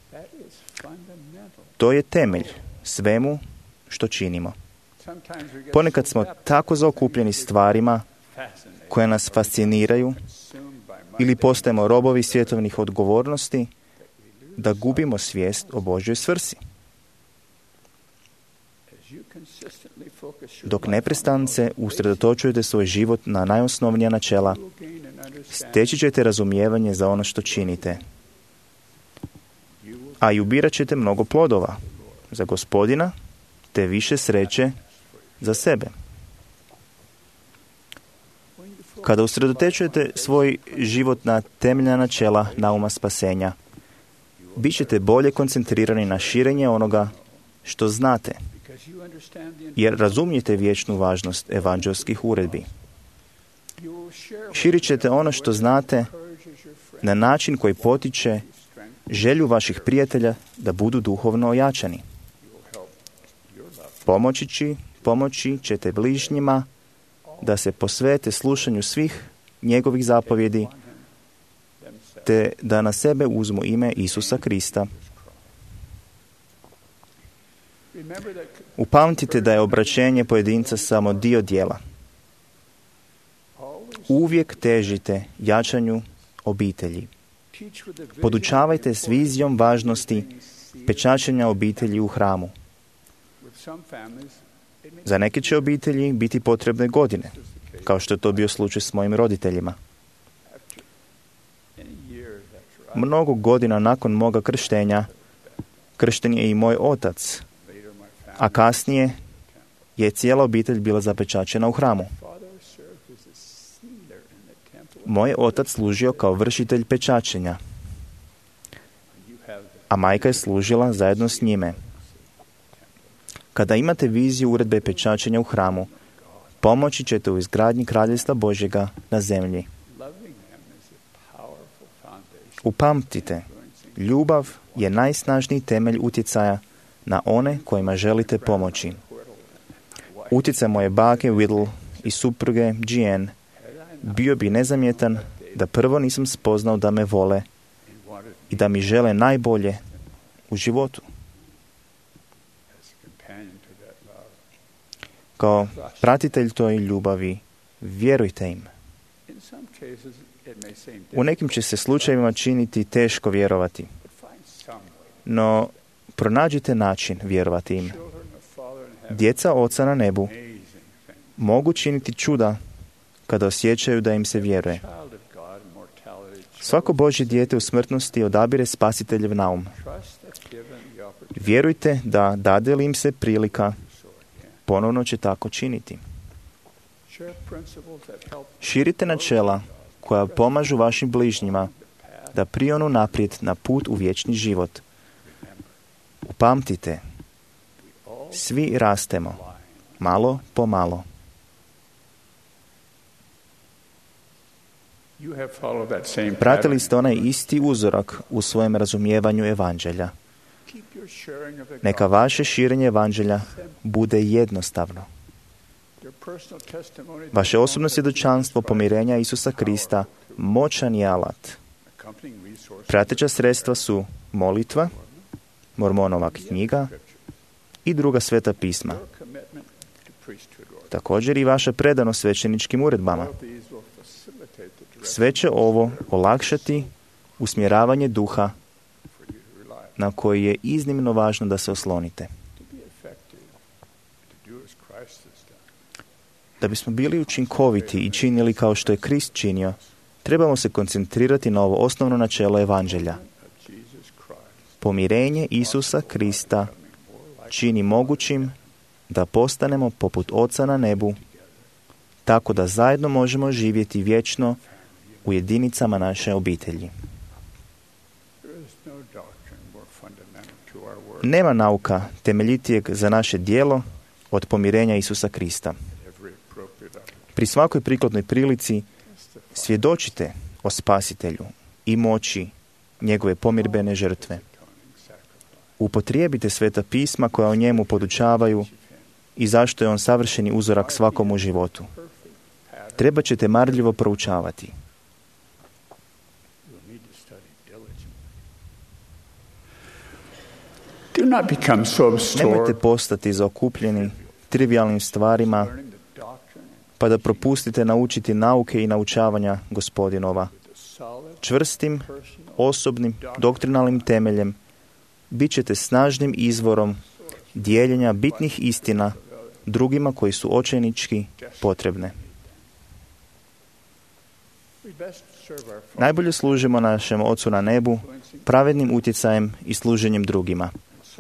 To je temelj svemu što činimo. Ponekad smo tako zaokupljeni stvarima koje nas fasciniraju ili postajemo robovi svjetovnih odgovornosti da gubimo svijest o Božjoj svrsi. Dok neprestance usredotočujete svoj život na najosnovnija načela, steći ćete razumijevanje za ono što činite. A i ubirat ćete mnogo plodova za Gospodina, te više sreće za sebe. Kada usredotočujete svoj život na temeljna načela nauma spasenja, bit ćete bolje koncentrirani na širenje onoga što znate, jer razumijete vječnu važnost evanđelskih uredbi. Širit ćete ono što znate na način koji potiče želju vaših prijatelja da budu duhovno ojačani. Pomoći ćete bližnjima da se posvete slušanju svih njegovih zapovjedi, te da na sebe uzmu ime Isusa Krista. Upamtite da je obraćenje pojedinca samo dio djela. Uvijek težite jačanju obitelji. Podučavajte s vizijom važnosti pečaćenja obitelji u hramu. Za neke će obitelji biti potrebne godine, kao što je to bio slučaj s mojim roditeljima. Mnogo godina nakon moga krštenja, kršten je i moj otac, a kasnije je cijela obitelj bila zapečaćena u hramu. Moj otac služio kao vršitelj pečaćenja, a majka je služila zajedno s njime. Kada imate viziju uredbe pečaćenja u hramu, pomoći ćete u izgradnji kraljevstva Božjega na zemlji. Upamtite, ljubav je najsnažniji temelj utjecaja na one kojima želite pomoći. Utjecaj moje bake Whittle i supruge Jean bio bi nezamjetan da prvo nisam spoznao da me vole i da mi žele najbolje u životu. Kao pratitelj toj ljubavi, vjerujte im. U nekim će se slučajevima činiti teško vjerovati, no pronađite način vjerovati im. Djeca Oca na nebu mogu činiti čuda kada osjećaju da im se vjeruje. Svako Božje dijete u smrtnosti odabire Spasiteljev naum. Vjerujte da dade li im se prilika, ponovno će tako činiti. Širite načela koja pomažu vašim bližnjima da prionu naprijed na put u vječni život. Upamtite, svi rastemo, malo po malo. Pratili ste onaj isti uzorak u svojem razumijevanju evanđelja. Neka vaše širenje evanđelja bude jednostavno. Vaše osobno svjedočanstvo pomirenja Isusa Krista moćan je alat. Prateća sredstva su molitva, Mormonova knjiga i druga sveta pisma. Također i vaša predanost svećeničkim uredbama. Sve će ovo olakšati usmjeravanje duha na koji je iznimno važno da se oslonite. Da bismo bili učinkoviti i činili kao što je Krist činio, trebamo se koncentrirati na ovo osnovno načelo evanđelja. Pomirenje Isusa Krista čini mogućim da postanemo poput Oca na nebu, tako da zajedno možemo živjeti vječno u jedinicama naše obitelji. Nema nauka temeljitijeg za naše djelo od pomirenja Isusa Krista. Pri svakoj prikladnoj prilici svjedočite o Spasitelju i moći njegove pomirbene žrtve. Upotrijebite Sveta pisma koja o njemu podučavaju i zašto je on savršeni uzorak svakom u životu. Treba ćete marljivo proučavati. Nemojte postati zaokupljeni trivijalnim stvarima, pa da propustite naučiti nauke i naučavanja Gospodinova. Čvrstim, osobnim, doktrinalnim temeljem bit ćete snažnim izvorom dijeljenja bitnih istina drugima koji su očajnički potrebne. Najbolje služimo našem Ocu na nebu pravednim utjecajem i služenjem drugima.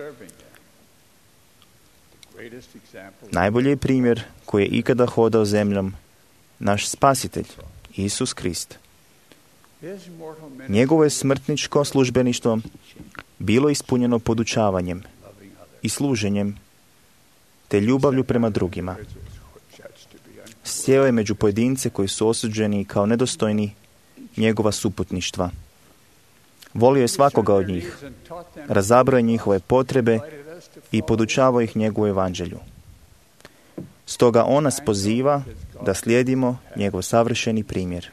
Najbolji je primjer koji je ikada hodao zemljom naš Spasitelj, Isus Krist. Njegovo je smrtničko službeništvo bilo ispunjeno podučavanjem i služenjem te ljubavlju prema drugima. Sjeo je među pojedince koji su osuđeni kao nedostojni njegova suputništva. Volio je svakoga od njih, razabrao je njihove potrebe i podučavao ih njegovu evanđelju. Stoga on nas poziva da slijedimo njegov savršeni primjer.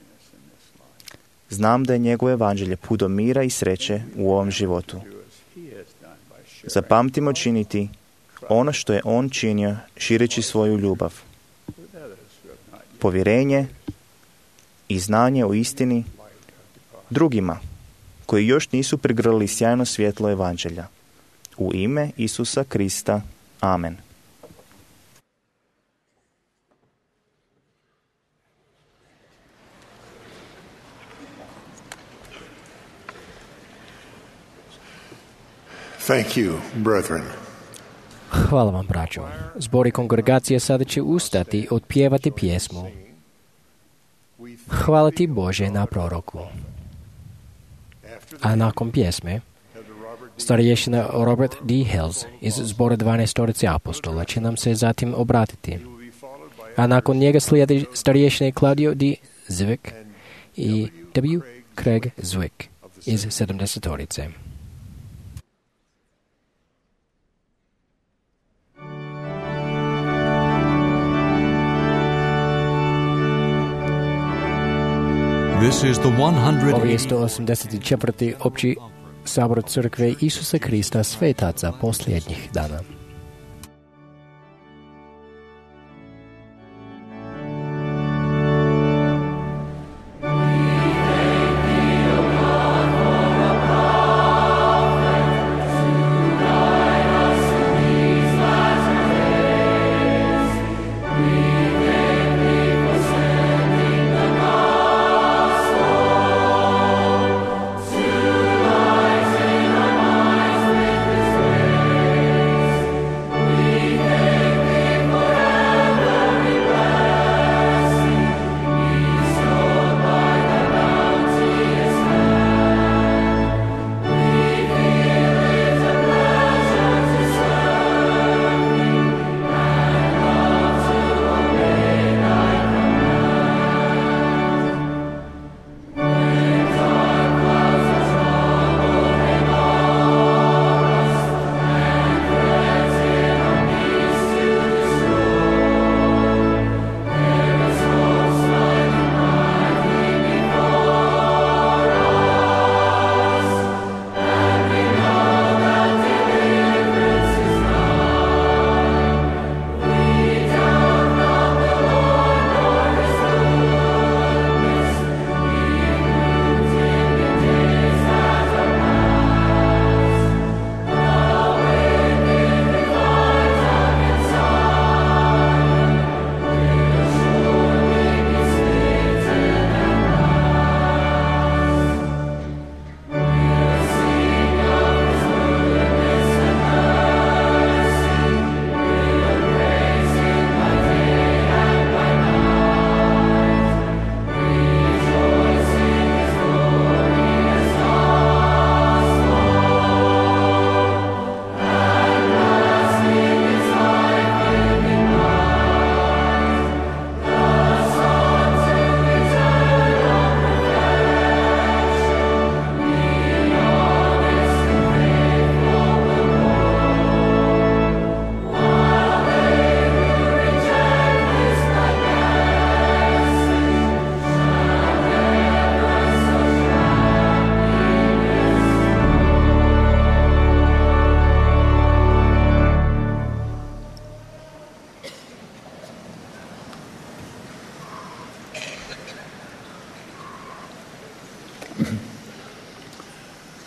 Znam da je njegovo evanđelje put do mira i sreće u ovom životu. Zapamtimo činiti ono što je on činio šireći svoju ljubav. Povjerenje i znanje o istini drugima koji još nisu prigrlili sjajno svjetlo evanđelja. U ime Isusa Krista. Amen. Thank you, brethren. Hvala vam, braćo. Zbor i kongregacije sada će ustati otpjevati pjesmu Hvala ti, Bože, na proroku. A nakon pjesme, starješina Robert D. Hales iz zbora 12 apostola će nam se zatim obratiti. A nakon njega slijedi starješina Claudio D. Zwick i W. Craig Zwick iz 70-orice. Ovo je 184. opći sabor crkve Isusa Krista svetaca posljednjih dana.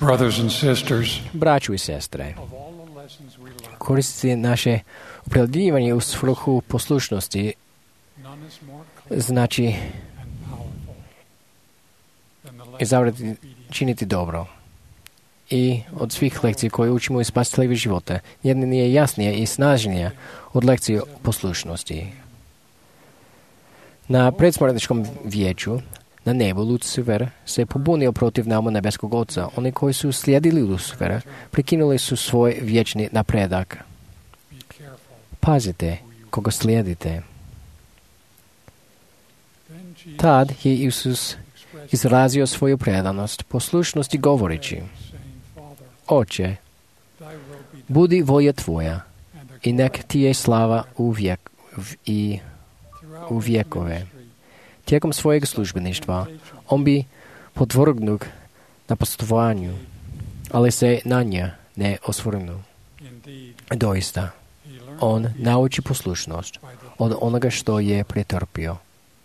Brothers and sisters, Braću i sestre, koristiti naše opredeljivanje u svrhu poslušnosti znači izabrati činiti dobro. I od svih lekcija koje učimo iz spasiteljive života, jedna nije jasnija i snažnija od lekcije poslušnosti. Na predsmrtničkom vijeću na nebu Lucifer se pobunio protiv nama nebeskog Oca. Oni koji su slijedili Lucifera prekinuli su svoj vječni napredak. Pazite koga slijedite. Tad je Isus izrazio svoju predanost poslušnosti govoreći: Oče, budi volja tvoja i nek ti je slava u vjekove. Tijekom svojeg službeništva on bi podvrgnut napastovanju, ali se na nje ne osvrnuo. Doista, on nauči poslušnost od onoga što je pretrpio.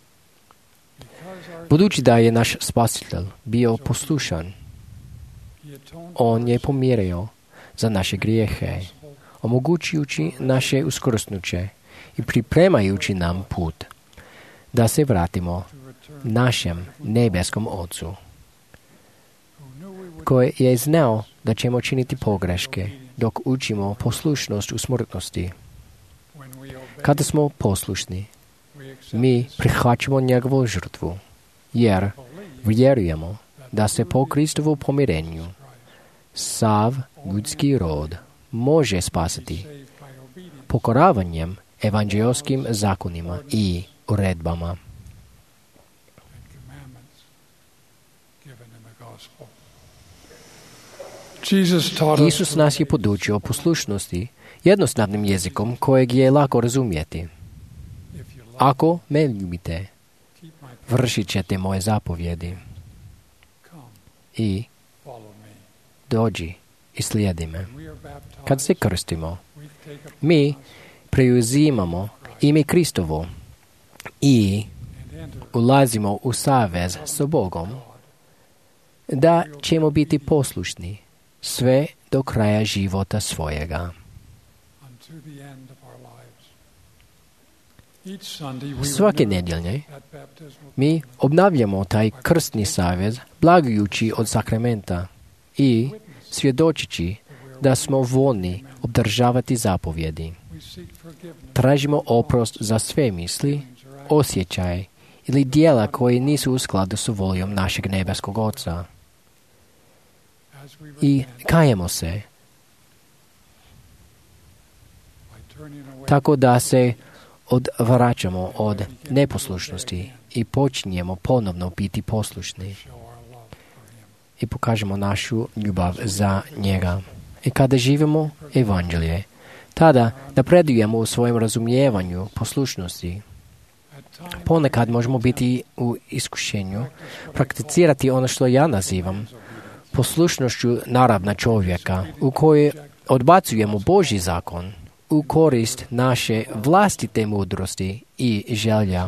Budući da je naš spasitelj bio poslušan, on je pomirio za naše grijehe, omogućujući naše uskrsnuće i pripremajući nam put da se vratimo našem nebeskom Ocu, koji je znao da ćemo činiti pogreške dok učimo poslušnost u smrtnosti. Kada smo poslušni, mi prihvaćamo njegovu žrtvu, jer vjerujemo da se po Kristovu pomirenju sav ljudski rod može spasiti pokoravanjem evanđeoskim zakonima i uredbama. Isus nas je podučio poslušnosti jednostavnim jezikom kojeg je lako razumjeti. Ako me ljubite, vršit ćete moje zapovjedi i dođi i slijedi me. Kad se krstimo, mi preuzimamo ime Kristovo i ulazimo u savez s Bogom, da ćemo biti poslušni sve do kraja života svojega. Svake nedjelje mi obnavljamo taj krstni savez blagujući od sakramenta i svjedočići da smo voljni obdržavati zapovjedi. Tražimo oprost za sve misli, osjećaje ili dijela koje nisu u skladu s voljom našeg nebeskog Oca. I kajemo se tako da se odvraćamo od neposlušnosti i počinjemo ponovno biti poslušni i pokažemo našu ljubav za njega. I kada živimo evanđelje, tada napredujemo u svojem razumijevanju poslušnosti. Ponekad možemo biti u iskušenju prakticirati ono što ja nazivam poslušnošću naravna čovjeka, u kojoj odbacujemo Božji zakon u korist naše vlastite mudrosti i želja.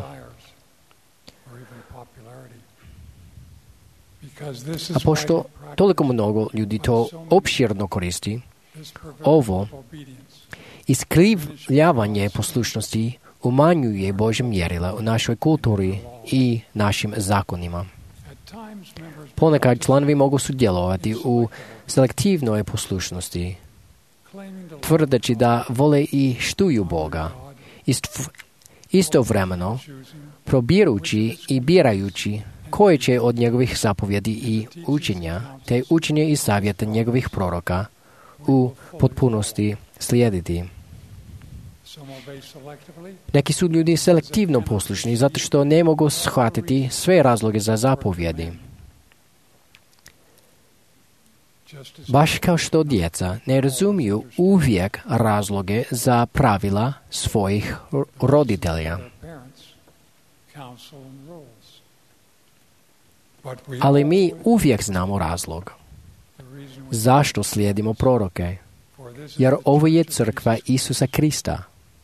A pošto toliko mnogo ljudi to opširno koristi, ovo iskrivljavanje poslušnosti umanjuje Božja mjerila u našoj kulturi i našim zakonima. Ponekad članovi mogu sudjelovati u selektivnoj poslušnosti, tvrdeći da vole i štuju Boga, istovremeno probirući i birajući koje će od njegovih zapovjedi i učenja, te učenje i savjeta njegovih proroka u potpunosti slijediti. Neki su ljudi selektivno poslušni zato što ne mogu shvatiti sve razloge za zapovjedi. Baš kao što djeca ne razumiju uvijek razloge za pravila svojih roditelja. Ali mi uvijek znamo razlog. Zašto slijedimo proroke? Jer ovo je crkva Isusa Krista.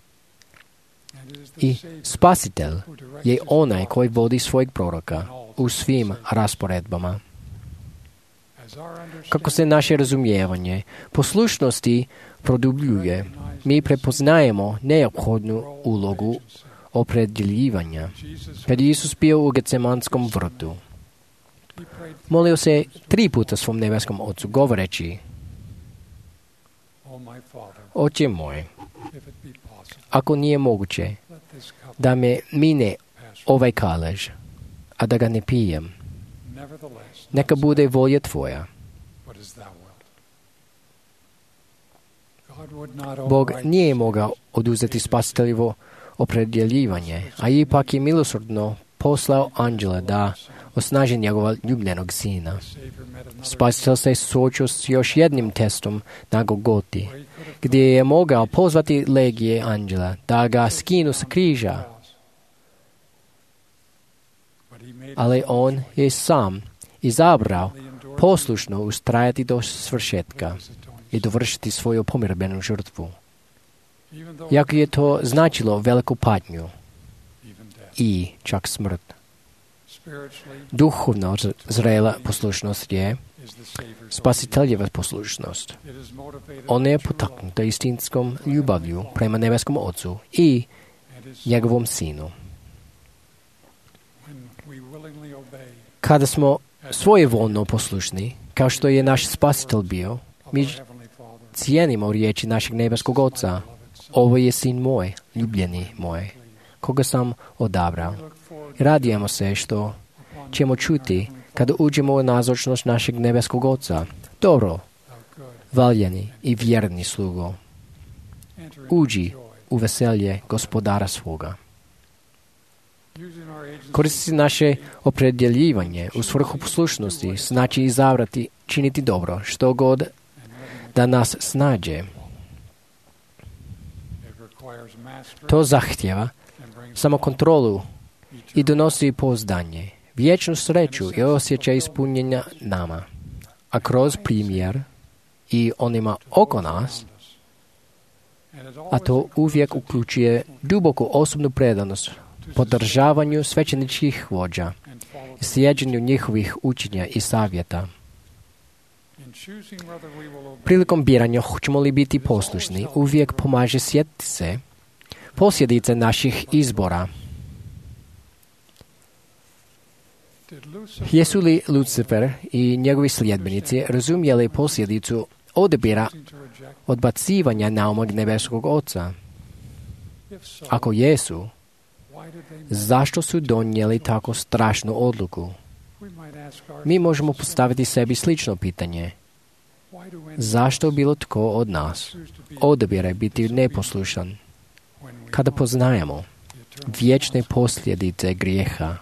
I Spasitelj je onaj koji vodi svojeg proroka u svim rasporedbama. Kako se naše razumijevanje poslušnosti produbljuje, mi prepoznajemo neophodnu ulogu opredjeljivanja. Kad je Isus bio u Getsemanskom vrtu, molio se 3 puta svom nebeskom Ocu, govoreći: Oče moj, ako nije moguće da me mine ovaj kalež, a da ga ne pijem, neka bude volja Tvoja. Bog nije mogao oduzeti spasiteljevo opredjeljivanje, a ipak je milosrdno poslao anđela da osnaži njegova ljubljenog sina. Spasitelj se suočio s još jednim testom na Golgoti, gdje je mogao pozvati legije anđela da ga skinu sa križa. Ali on je sam izabrao poslušno ustrajati do svršetka i dovršiti svoju pomirbenu žrtvu. Jako je to značilo veliku patnju i čak smrt. Duhovno zrela poslušnost je spasiteljeva poslušnost. Ona je potaknuta istinskom ljubavlju prema nebeskom Ocu i njegovom Sinu. Kada smo svojevoljno poslušni, kao što je naš spasitelj bio, mi cijenimo riječi našeg nebeskog Oca: Ovo je sin moj, ljubljeni moj, koga sam odabrao. Radujemo se što ćemo čuti kada uđemo u nazočnost našeg nebeskog Oca: Dobro, valjani i vjerni slugo, uđi u veselje gospodara svoga. Koristiti naše opredjeljivanje u svrhu poslušnosti znači izabrati činiti dobro, što god da nas snađe. To zahtjeva samokontrolu i donosi pouzdanje, vječnu sreću i osjećaj ispunjenja nama, a kroz primjer i onima oko nas, a to uvijek uključuje duboku osobnu predanost podržavanju svećeničkih vođa i slijeđenju njihovih učenja i savjeta. Prilikom biranja hoćemo li biti poslušni, uvijek pomaže sjetiti se posljedice naših izbora. Jesu li Lucifer i njegovi sljedbenici razumjeli posljedicu odabira odbacivanja naumog nebeskog Oca? Ako jesu, zašto su donijeli tako strašnu odluku? Mi možemo postaviti sebi slično pitanje: zašto bilo tko od nas odabire biti neposlušan kada poznajemo vječne posljedice grijeha?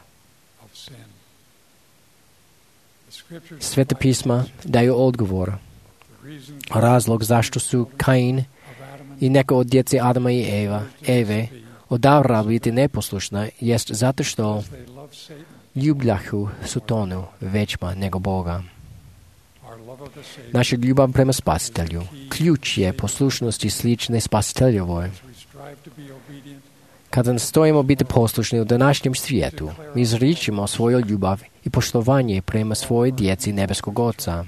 Sveta pisma daju odgovor. Razlog zašto su Kain i neka od djece Adama i Eve odabrali biti neposlušna jest zato što ljubljahu Sotonu većma nego Boga. Naša ljubav prema Spasitelju ključ je poslušnosti slične Spasiteljevoj. Kada nastojimo biti poslušni u današnjem svijetu, mi izričimo svoju ljubav i poštovanje prema svojoj djeci nebeskog Oca.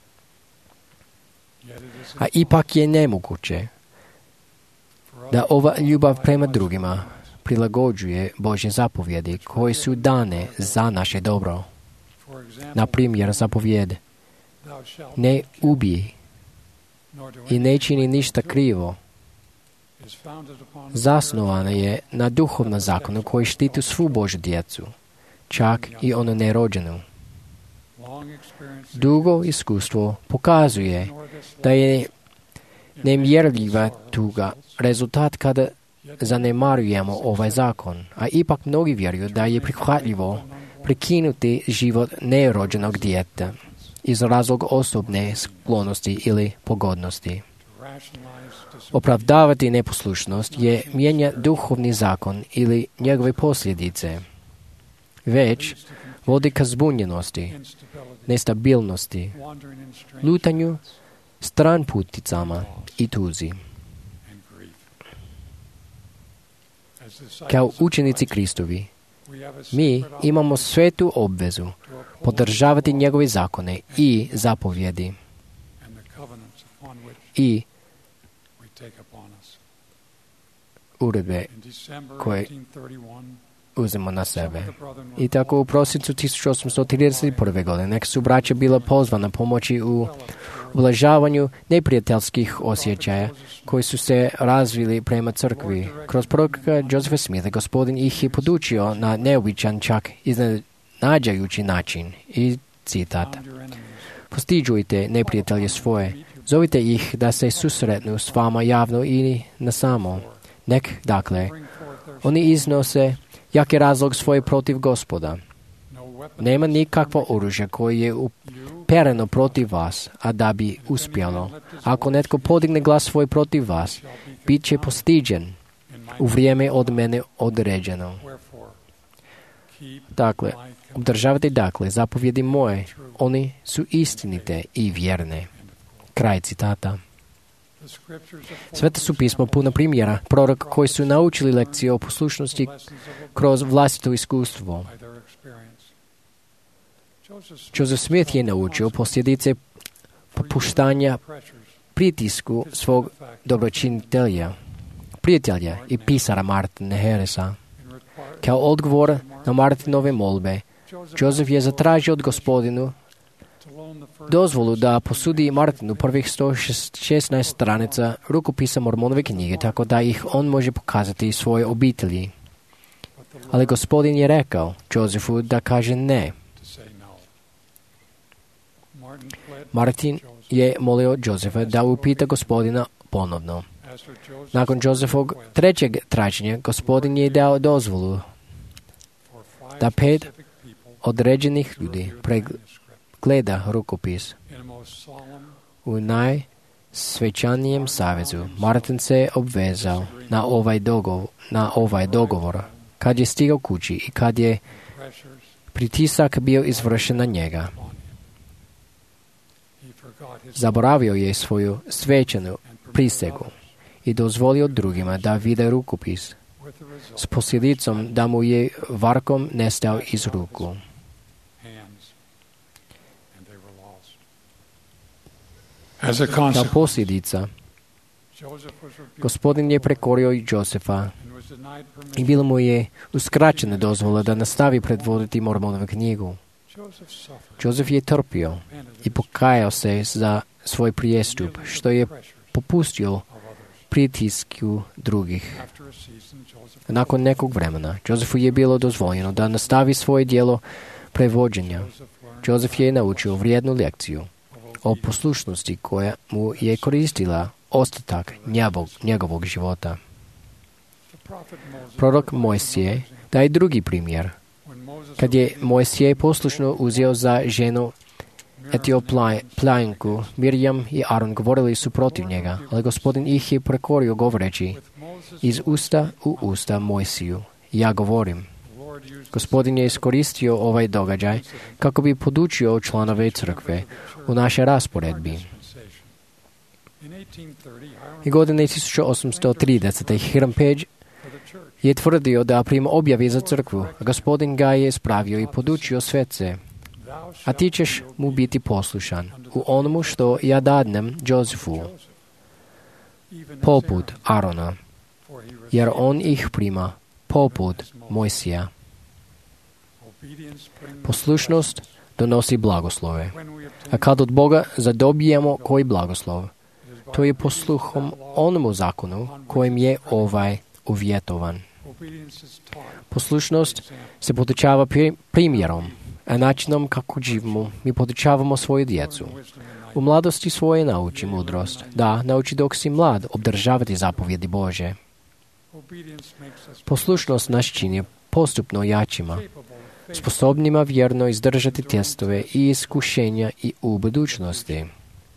A ipak je nemoguće da ova ljubav prema drugima prilagođuje Božje zapovjedi koje su dane za naše dobro. Na primjer, zapovjed: ne ubij i ne čini ništa krivo, zasnovana je na duhovnom zakonu koji štiti svu Božju djecu, čak i onu nerođenu. Dugo iskustvo pokazuje da je nemjerljiva tuga rezultat kada zanemarujemo ovaj zakon, a ipak mnogi vjeruju da je prihvatljivo prekinuti život nerođenog djeteta iz razloga osobne sklonosti ili pogodnosti. Opravdavati neposlušnost je mijenja duhovni zakon ili njegove posljedice, već vodi ka zbunjenosti, nestabilnosti, lutanju, stran puticama i tuzi. Kao učenici Kristovi, Mi imamo svetu obvezu podržavati njegove zakone i zapovjedi i uredbe koje uzemo na sebe. I tako u prosincu 1831. godine neka su braća bila pozvana pomoći u ublažavanju neprijateljskih osjećaja koji su se razvili prema crkvi. Kroz proroka Josepha Smitha Gospodin ih je podučio na neobičan, čak iznenađajući način. I citat: postiđujte neprijatelje svoje, zovite ih da se susretnu s vama javno ili na samo. Nek, dakle, oni iznose jak je razlog svoje protiv Gospoda. Nema nikakvo oružje koje je upereno protiv vas, a da bi uspjelo. Ako netko podigne glas svoj protiv vas, bit će postiđen u vrijeme od mene određeno. Dakle, obdržavajte zapovjedi moje, oni su istinite i vjerne. Kraj citata. Sveta su pismo puno primjera proroka koji su naučili lekcije o poslušnosti kroz vlastito iskustvo. Joseph Smith je naučio posljedice popuštanja pritisku svog dobročinitelja, prijatelja i pisara Martina Harrisa. Kao odgovor na Martinove molbe, Joseph je zatražio od Gospodinu dozvolu da posudi Martinu prvih 116 stranica rukopisa Mormonove knjige, tako da ih on može pokazati svoje obitelji. Ali Gospodin je rekao Josephu da kaže ne. Martin je molio Josefa da upita Gospodina ponovno. Nakon Josefovog trećeg traženja, Gospodin je dao dozvolu da 5 određenih ljudi pregleda rukopis. U najsvečanijem savezu Martin se obvezao na ovaj dogovor kad je stigao kući i kad je pritisak bio izvršen na njega. Zaboravio je svoju svećanu prisegu i dozvolio drugima da vide rukopis s posljedicom da mu je varkom nestao iz ruku. Kao posljedica, Gospodin je prekorio i Josefa i bilo mu je uskraćena dozvola da nastavi predvoditi Mormonovu knjigu. Joseph je trpio i pokajao se za svoj prijestup, što je popustio pritisku drugih. Nakon nekog vremena, Josephu je bilo dozvoljeno da nastavi svoje djelo prevođenja. Joseph je naučio vrijednu lekciju o poslušnosti koja mu je koristila ostatak njegovog života. Prorok Mojsije daje drugi primjer. Kad je Mojsije poslušno uzeo za ženu Etiopljanku, Mirjam i Aron govorili su protiv njega, ali Gospodin ih je prekorio govoreći: iz usta u usta Mojsiju, ja govorim. Gospodin je iskoristio ovaj događaj kako bi podučio članove crkve u našoj rasporedbi. I godine 1830. Hiram Page je tvrdio da prima objavi za crkvu, a Gospodin ga je ispravio i podučio svece. A ti ćeš mu biti poslušan u onomu što ja dadnem Josefu, poput Arona, jer on ih prima poput Mojsija. Poslušnost donosi blagoslove, a kad od Boga zadobijemo koji blagoslov, to je posluhom onomu zakonu kojim je ovaj uvjetovan. Poslušnost se podučava primjerom, a načinom kako živimo mi podučavamo svoju djecu. U mladosti svoje nauči mudrost, da nauči dok si mlad obdržavati zapovjedi Bože. Poslušnost nas čini postupno jačima, sposobnima vjerno izdržati testove i iskušenja i u budućnosti.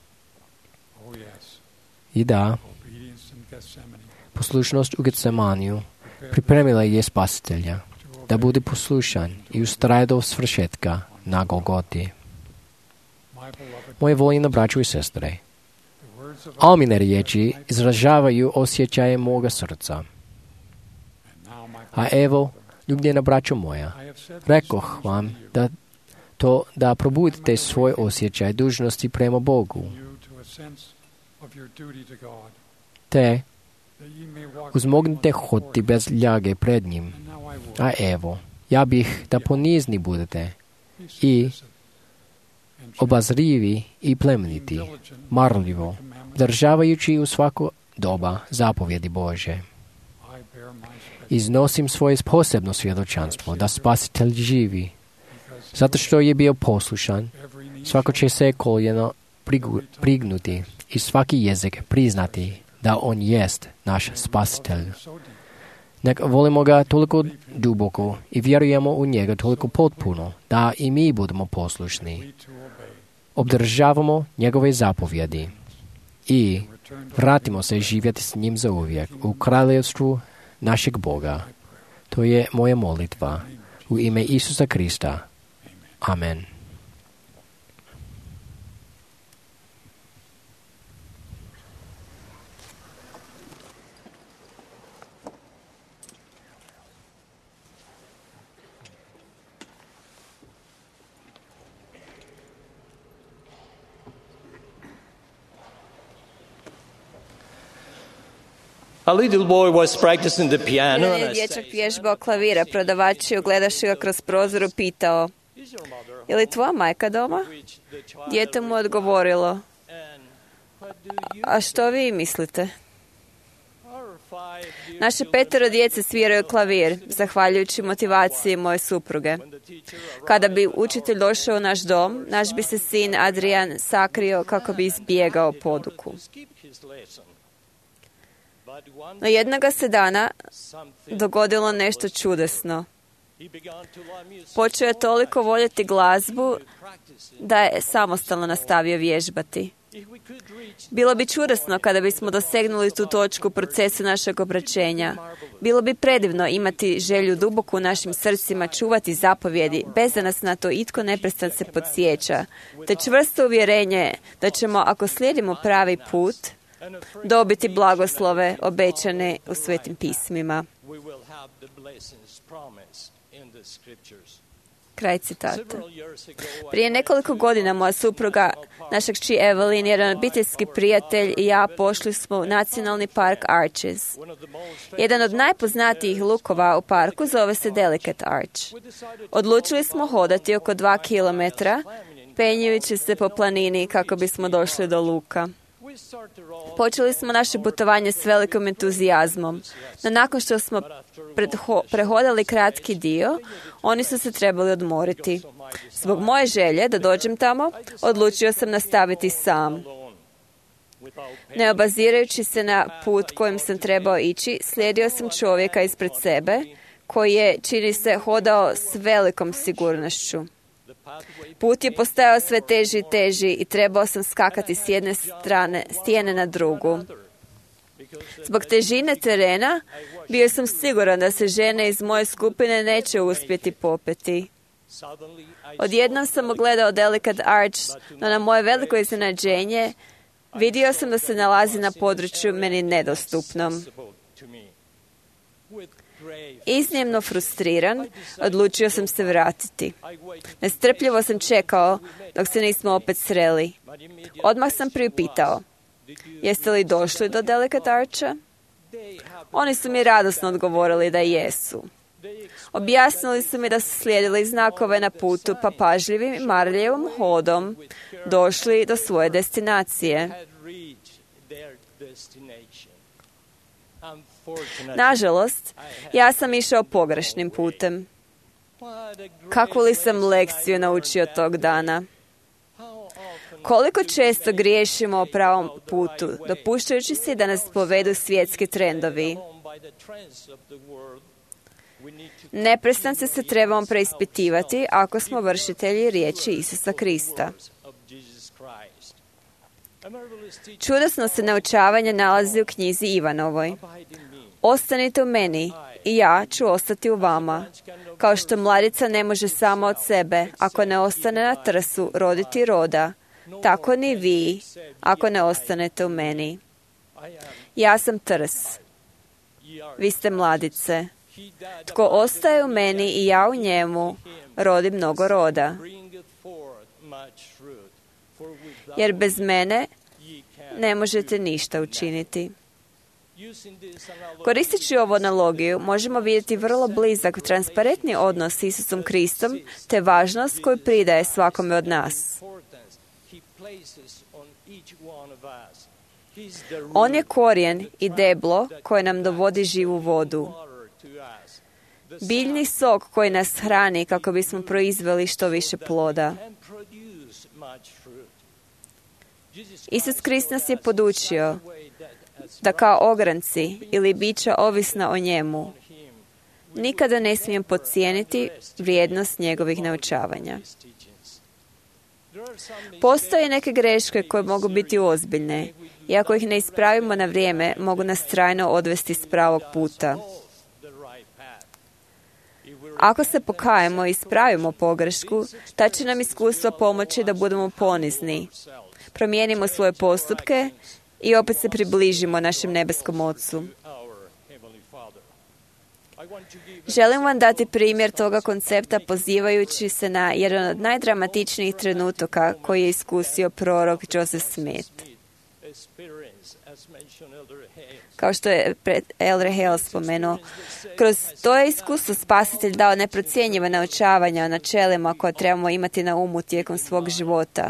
I da, poslušnost u Getsemaniju pripremila je Spasitelja da bude poslušan i ustraje do svršetka na Golgoti. Moje voljene braćo i sestre, Almine riječi izražavaju osjećaje moga srca. A evo, Ljubljena braćo moja, rekoh vam da probudite svoj osjećaj dužnosti prema Bogu, te uzmognite hoditi bez ljage pred njim. A evo, ja bih da ponizni budete i obazrivi i plemeniti, marljivo, državajući u svako doba zapovjedi Bože. Iznosim svoje posebno svjedočanstvo da Spasitelj živi. Zato što je bio poslušan, svako će se koljeno prignuti i svaki jezik priznati da on jest naš Spasitelj. Nek volimo ga toliko duboko i vjerujemo u njega toliko potpuno da i mi budemo poslušni. Obdržavamo njegove zapovjedi i vratimo se živjeti s njim zauvijek u kraljevstvu našeg Boga. To je moja molitva u ime Isusa Krista. Amen. A little boy was practicing the piano. Jedan je dječak vježbao klavira, prodavač je ugledavši ga kroz prozor pitao: "Je li tvoja majka doma?" Dijete mu odgovorilo: "A što vi mislite?" Naše 5 djece sviraju klavir, zahvaljujući motivaciji moje supruge. Kada bi učitelj došao u naš dom, naš bi se sin Adrian sakrio kako bi izbjegao poduku. No jednoga se dana dogodilo nešto čudesno. Počeo je toliko voljeti glazbu da je samostalno nastavio vježbati. Bilo bi čudesno kada bismo dosegnuli tu točku u procesu našeg obraćenja. Bilo bi predivno imati želju duboko u našim srcima čuvati zapovjedi, bez da nas na to itko neprestano se podsjeća, te čvrsto uvjerenje da ćemo, ako slijedimo pravi put, dobiti blagoslove obećane u Svetim pismima. Kraj citata. Prije nekoliko godina moja supruga, naša kći Evelyn, jedan obiteljski prijatelj i ja pošli smo u nacionalni park Arches. Jedan od najpoznatijih lukova u parku zove se Delicate Arch. Odlučili smo hodati oko 2 kilometra, penjujući se po planini kako bismo došli do luka. Počeli smo naše putovanje s velikim entuzijazmom, no nakon što smo prehodali kratki dio, oni su se trebali odmoriti. Zbog moje želje da dođem tamo, odlučio sam nastaviti sam. Ne obazirajući se na put kojim sam trebao ići, slijedio sam čovjeka ispred sebe, koji je, čini se, hodao s velikom sigurnošću. Put je postajao sve teži i teži i trebao sam skakati s jedne strane stijene na drugu. Zbog težine terena bio sam siguran da se žene iz moje skupine neće uspjeti popeti. Odjednom sam ugledao Delicate Arch, no na moje veliko iznenađenje vidio sam da se nalazi na području meni nedostupnom. Iznimno frustriran, odlučio sam se vratiti. Nestrpljivo sam čekao dok se nismo opet sreli. Odmah sam priupitao: "Jeste li došli do Delicate Archa?" Oni su mi radosno odgovorili da jesu. Objasnili su mi da su slijedili znakove na putu, pa pažljivim i marljivim hodom došli do svoje destinacije. Nažalost, ja sam išao pogrešnim putem. Kakvu li sam lekciju naučio tog dana? Koliko često griješimo o pravom putu, dopuštajući si da nas povedu svjetski trendovi. Neprestano se trebamo preispitivati ako smo vršitelji riječi Isusa Krista. Čudesno se naučavanje nalazi u knjizi Ivanovoj. Ostanite u meni i ja ću ostati u vama. Kao što mladica ne može sama od sebe, ako ne ostane na trsu, roditi roda, tako ni vi, ako ne ostanete u meni. Ja sam trs. Vi ste mladice. Tko ostaje u meni i ja u njemu, rodi mnogo roda. Jer bez mene ne možete ništa učiniti. Koristeći ovu analogiju, možemo vidjeti vrlo blizak, transparentni odnos s Isusom Kristom, te važnost koju pridaje svakome od nas. On je korijen i deblo koje nam dovodi živu vodu. Biljni sok koji nas hrani kako bismo proizveli što više ploda. Isus Krist nas je podučio da kao ogranci ili bića ovisna o njemu, nikada ne smijem podcijeniti vrijednost njegovih naučavanja. Postoje neke greške koje mogu biti ozbiljne i ako ih ne ispravimo na vrijeme, mogu nas trajno odvesti s pravog puta. Ako se pokajemo i ispravimo pogrešku, ta će nam iskustvo pomoći da budemo ponizni, promijenimo svoje postupke i opet se približimo našem nebeskom Ocu. Želim vam dati primjer toga koncepta pozivajući se na jedan od najdramatičnijih trenutaka koji je iskusio prorok Joseph Smith. Kao što je Elder Hale spomenuo, kroz to je iskustvo Spasitelj dao neprocjenjiva naučavanja o načelima koja trebamo imati na umu tijekom svog života.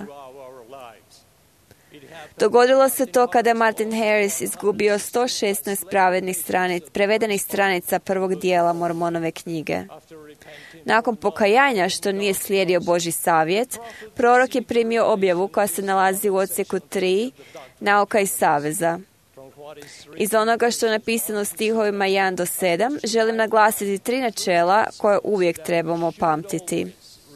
Dogodilo se to kada je Martin Harris izgubio 116 prevedenih stranica prvog dijela Mormonove knjige. Nakon pokajanja što nije slijedio Božji savjet, prorok je primio objavu koja se nalazi u odsjeku 3 Nauka i saveza. Iz onoga što je napisano u stihovima 1 do 7, želim naglasiti 3 načela koje uvijek trebamo pamtiti.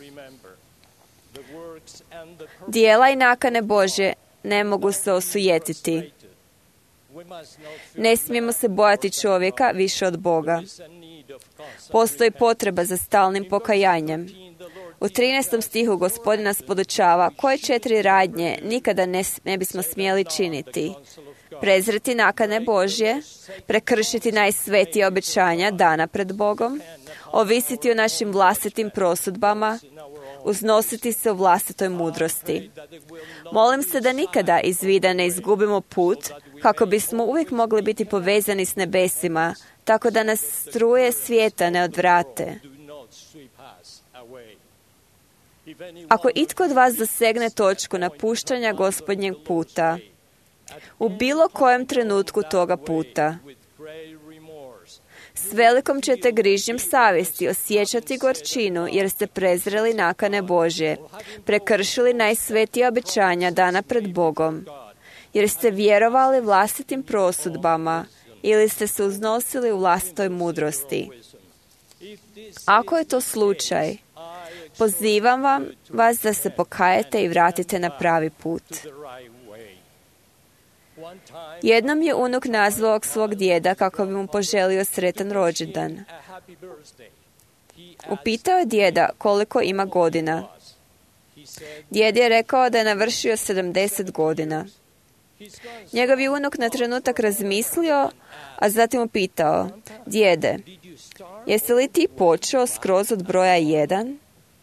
Dijela i nakane Božje ne mogu se osujetiti. Ne smijemo se bojati čovjeka više od Boga. Postoji potreba za stalnim pokajanjem. U 13. stihu Gospodin nas podučava koje 4 radnje nikada ne bismo smjeli činiti. Prezreti nakane Božje, prekršiti najsvetija obećanja dana pred Bogom, ovisiti o našim vlastitim prosudbama, uznositi se u vlastitoj mudrosti. Molim se da nikada iz vida ne izgubimo put, kako bismo uvijek mogli biti povezani s nebesima, tako da nas struje svijeta ne odvrate. Ako itko od vas dosegne točku napuštanja Gospodnjeg puta, u bilo kojem trenutku toga puta, s velikom ćete grižnjom savjesti osjećati gorčinu jer ste prezreli nakane Božje, prekršili najsvetija obećanja dana pred Bogom, jer ste vjerovali vlastitim prosudbama ili ste se uznosili u vlastitoj mudrosti. Ako je to slučaj, pozivam vas da se pokajete i vratite na pravi put. Jednom je unuk nazvao svog djeda kako bi mu poželio sretan rođendan. Upitao je djeda koliko ima godina. Djed je rekao da je navršio 70 godina. Njegov je unuk na trenutak razmislio, a zatim upitao: djede, jesi li ti počeo skroz od broja 1?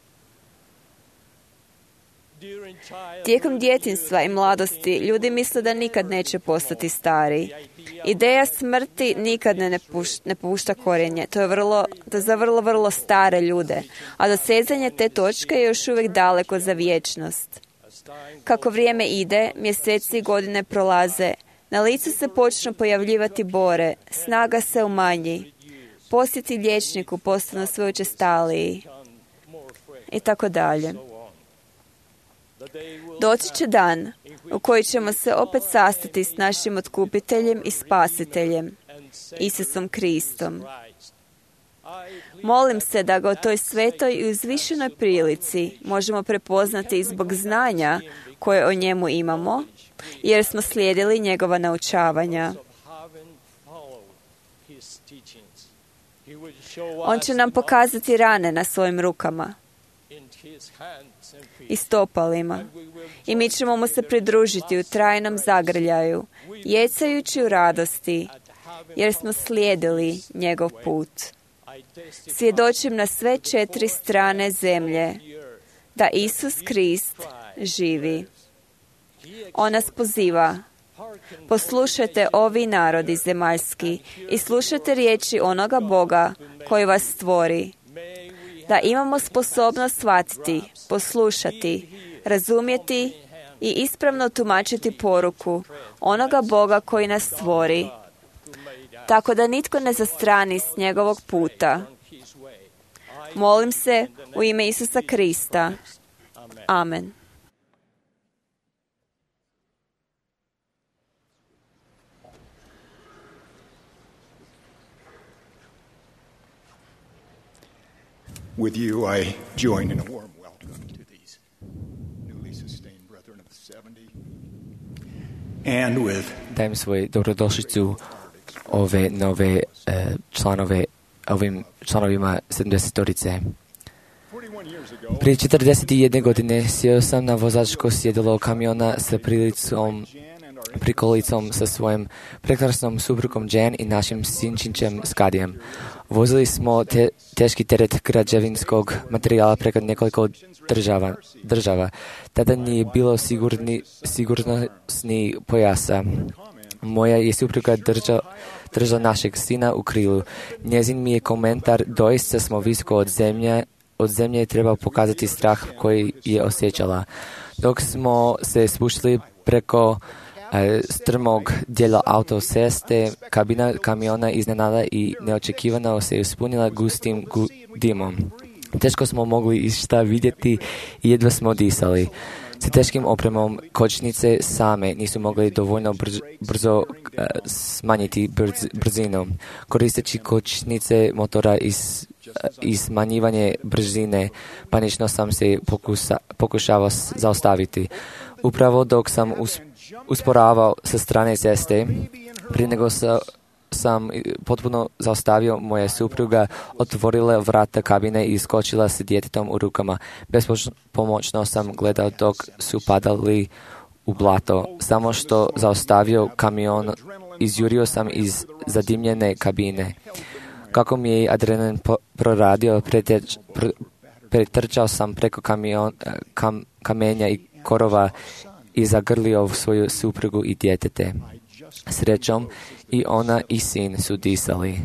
Tijekom djetinjstva i mladosti ljudi misle da nikad neće postati stari. Ideja smrti nikad ne pušta korijenje. To je za vrlo stare ljude. A dosezanje te točke je još uvijek daleko za vječnost. Kako vrijeme ide, mjeseci i godine prolaze, na licu se počnu pojavljivati bore, snaga se umanji, posjeti liječniku postanu sve učestaliji i tako dalje. Doći će dan u koji ćemo se opet sastati s našim otkupiteljem i spasiteljem, Isusom Kristom. Molim se da ga u toj svetoj i uzvišenoj prilici možemo prepoznati i zbog znanja koje o njemu imamo, jer smo slijedili njegova naučavanja. On će nam pokazati rane na svojim rukama i stopalima i mi ćemo mu se pridružiti u trajnom zagrljaju, jecajući u radosti, jer smo slijedili njegov put. Svjedočim na sve 4 strane zemlje da Isus Krist živi. On nas poziva: poslušajte ovi narodi zemaljski i slušajte riječi onoga Boga koji vas stvori. Da imamo sposobnost shvatiti, poslušati, razumjeti i ispravno tumačiti poruku onoga Boga koji nas stvori, tako da nitko ne zastrani s njegovog puta. Molim se u ime Isusa Krista. Amen. With you, I join in a warm welcome to these newly sustained brethren of the 70 and with Dajem svoju dobrodošlicu ove nove članove, ovim članovima 70-torice. Prije 41 godine sjeo sam na vozačko sjedalo kamiona sa prikolicom sa svojim prekrasnom suprugom Jan i našim sinčićem Skadijem. Vozili smo teški teret građevinskog materijala preko nekoliko država. Tada nije bilo sigurnosni pojasa. Moja je supruga držala našeg sina u krilu. Njezin mi je komentar: doista smo visoko od zemlje trebao pokazati strah koji je osjećala. Dok smo se spuštali preko strmog dijela autoceste, kabina kamiona iznenada i neočekivano se ispunila gustim dimom. Teško smo mogli išta vidjeti i jedva smo disali. S teškim opremom kočnice same nisu mogli dovoljno brzo smanjiti brzinu. Koristeći kočnice motora i smanjivanje brzine, panično sam se pokušavao zaustaviti. Upravo dok sam usporavao sa strane ceste, prije nego sam potpuno zaustavio, moja supruga otvorila vrata kabine i iskočila s djetetom u rukama. Bespomoćno sam gledao dok su padali u blato. Samo što zaustavio kamion, izjurio sam iz zadimljene kabine. Kako mi je adrenalin proradio, pretrčao sam preko kamenja i korova i zagrlio svoju suprugu i djetete. Srećom i ona i sin su disali.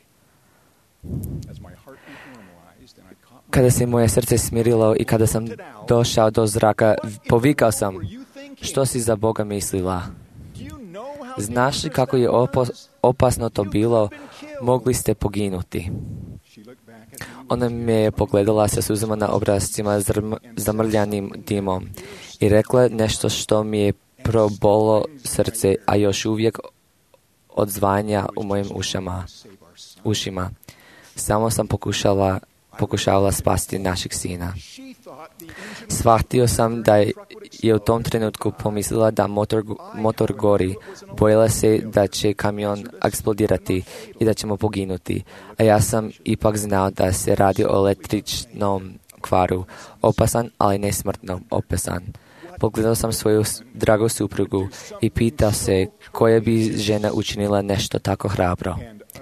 Kada se moje srce smirilo i kada sam došao do zraka, povikao sam: što si za Boga mislila? Znaš li kako je opasno to bilo? Mogli ste poginuti. Ona me je pogledala sa suzama na obrazcima zamrljanim dimom i rekla nešto što mi je probolo srce, a još uvijek odzvanja u mojim ušima. Samo sam pokušavala spasiti našeg sina. Shvatio sam da je u tom trenutku pomislila da motor gori. Bojala se da će kamion eksplodirati i da ćemo poginuti. A ja sam ipak znao da se radi o električnom kvaru. Opasan, ali ne smrtno opasan. Pogledao sam svoju dragu suprugu i pitao se koja bi žena učinila nešto tako hrabro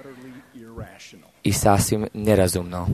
i sasvim nerazumno.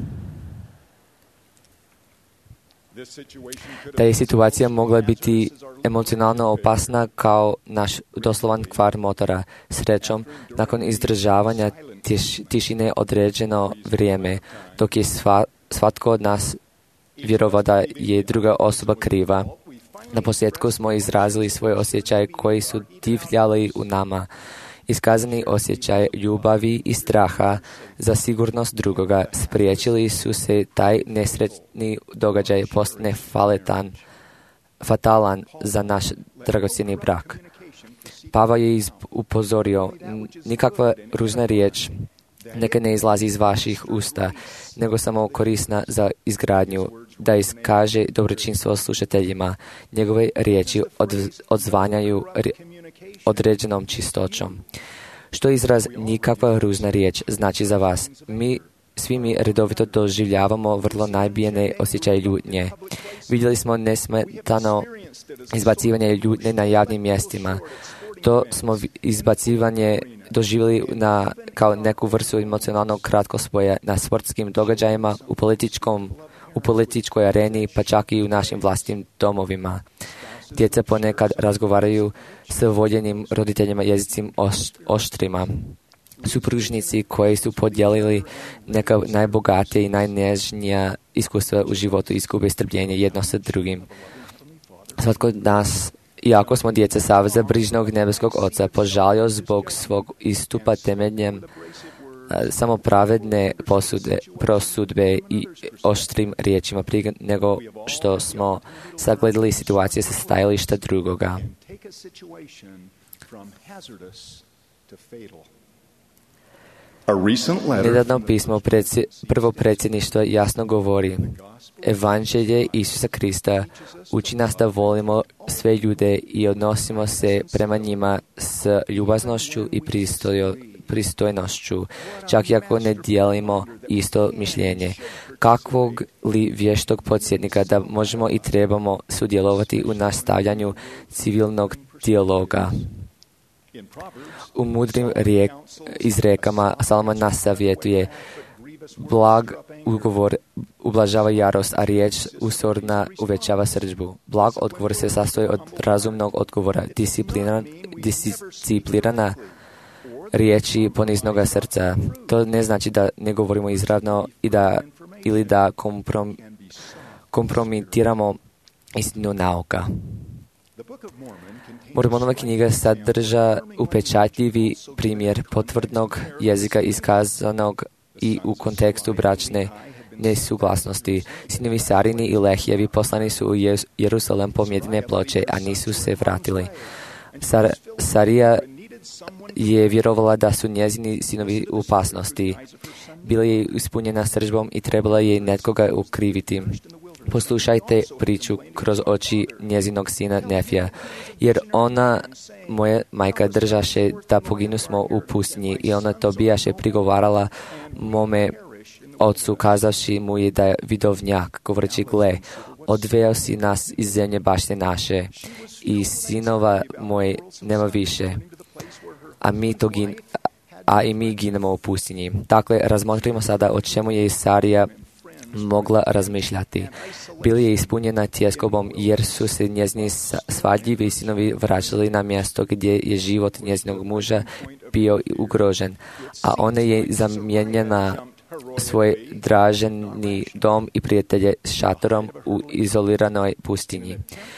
Ta je situacija mogla biti emocionalno opasna kao naš doslovan kvar motora. Srećom, nakon izdržavanja tišine određeno vrijeme, dok je svatko od nas vjerovao da je druga osoba kriva, na posljedku smo izrazili svoje osjećaje koji su divljali u nama. Iskazani osjećaj ljubavi i straha za sigurnost drugoga spriječili su se taj nesretni događaj postane fatalan za naš dragocjeni brak. Pavao je upozorio: nikakva ružna riječ neka ne izlazi iz vaših usta, nego samo korisna za izgradnju, da iskaže dobročinstvo slušateljima. Njegove riječi odzvanjaju određenom čistoćom. Što izraz nikakva ružna riječ znači za vas? Svi mi redovito doživljavamo vrlo najbijene osjećaje ljutnje. Vidjeli smo nesmetano izbacivanje ljutnje na javnim mjestima. To smo izbacivanje doživjeli kao neku vrstu emocionalnog kratkospoja na sportskim događajima, u političkoj areni, pa čak i u našim vlastnim domovima. Djeca ponekad razgovaraju s voljenim roditeljima jezicim oštrima. Supružnici koji su podijelili neka najbogatija i najnježnija iskustva u životu izgube strpljenje jedno sa drugim. Svatko od nas, iako smo djeca Saveza brižnog nebeskog Oca, požalio zbog svog istupa temeljem samo pravedne prosudbe i oštrim riječima prije nego što smo sagledali situacije sa stajališta drugoga. Nedavno pismo prvo predsjedništva jasno govori: Evanđelje Isusa Krista uči nas da volimo sve ljude i odnosimo se prema njima s ljubaznošću i pristojnošću, čak i ako ne dijelimo isto mišljenje. Kakvog li vještog podsjetnika da možemo i trebamo sudjelovati u nastavljanju civilnog dijaloga. U mudrim izrekama Salomon nas savjetuje: blag ugovor ublažava jarost, a riječ usorna uvećava srdžbu. Blag odgovor se sastoji od razumnog odgovora, disciplinirana riječi poniznoga srca. To ne znači da ne govorimo izravno ili da kompromitiramo istinu nauka. Mormonova knjiga sadrža upečatljivi primjer potvrdnog jezika iskazanog i u kontekstu bračne nesuglasnosti. Sinovi Sarini i Lehijevi poslani su u Jerusalem po mjedine ploče, a nisu se vratili. Sarija je vjerovala da su njezini sinovi u opasnosti. Bila je ispunjena srdžbom i trebala je nekoga ukriviti. Poslušajte priču kroz oči njezinog sina Nefija, jer ona, moja majka, držaše da poginu smo u pustinji, i ona to bijaše prigovarala mome ocu, kazavši mu je da je vidovnjak, govoreći: gle, odveo si nas iz zemlje bašte naše i sinova moje nema više, a i mi ginemo u pustinji. Dakle, razmotrimo sada o čemu je Sarija mogla razmišljati. Bili je ispunjena tjeskobom jer su se njezini svadljivi sinovi vraćali na mjesto gdje je život njezinog muža bio ugrožen, a ona je zamijenjena svoj draženi dom i prijatelje s šatorom u izoliranoj pustinji.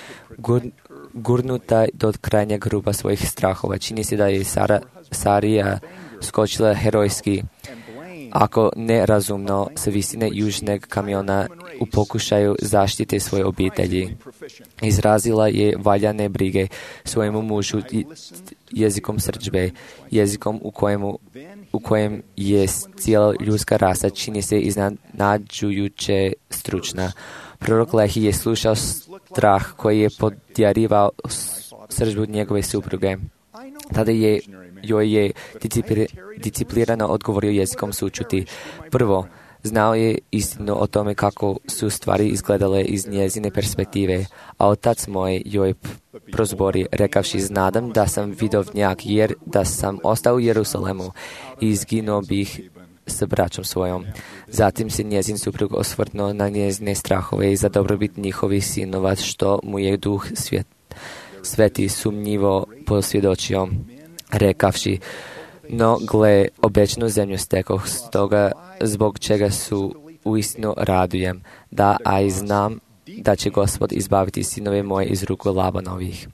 Gurnuta do krajnjeg ruba svojih strahova, čini se da je Sarija skočila herojski, ako nerazumno, s visine južnog kamiona u pokušaju zaštite svoje obitelji. Izrazila je valjane brige svojemu mužu jezikom srdžbe, jezikom u kojem je cijela ljudska rasa, čini se iznenađujuće stručna. Prorok Lehi je slušao strah koji je podjarivao srdžbu njegove supruge. Tada joj je disciplinirano odgovorio jezikom sućuti. Prvo, znao je istinu o tome kako su stvari izgledale iz njezine perspektive, a otac moj joj prozbori, rekavši: znadam da sam vidovnjak, jer da sam ostao u Jerusalemu i izginuo bih s braćom svojom. Zatim se njezin suprug osvrnuo na njezine strahove i za dobrobit njihovih sinova, što mu je Duh Sveti sumnjivo posvjedočio, rekavši: no gle, obećanu zemlju stekoh, stoga zbog čega su uistinu radujem, da a i znam da će Gospod izbaviti sinove moje iz ruku Labanovih.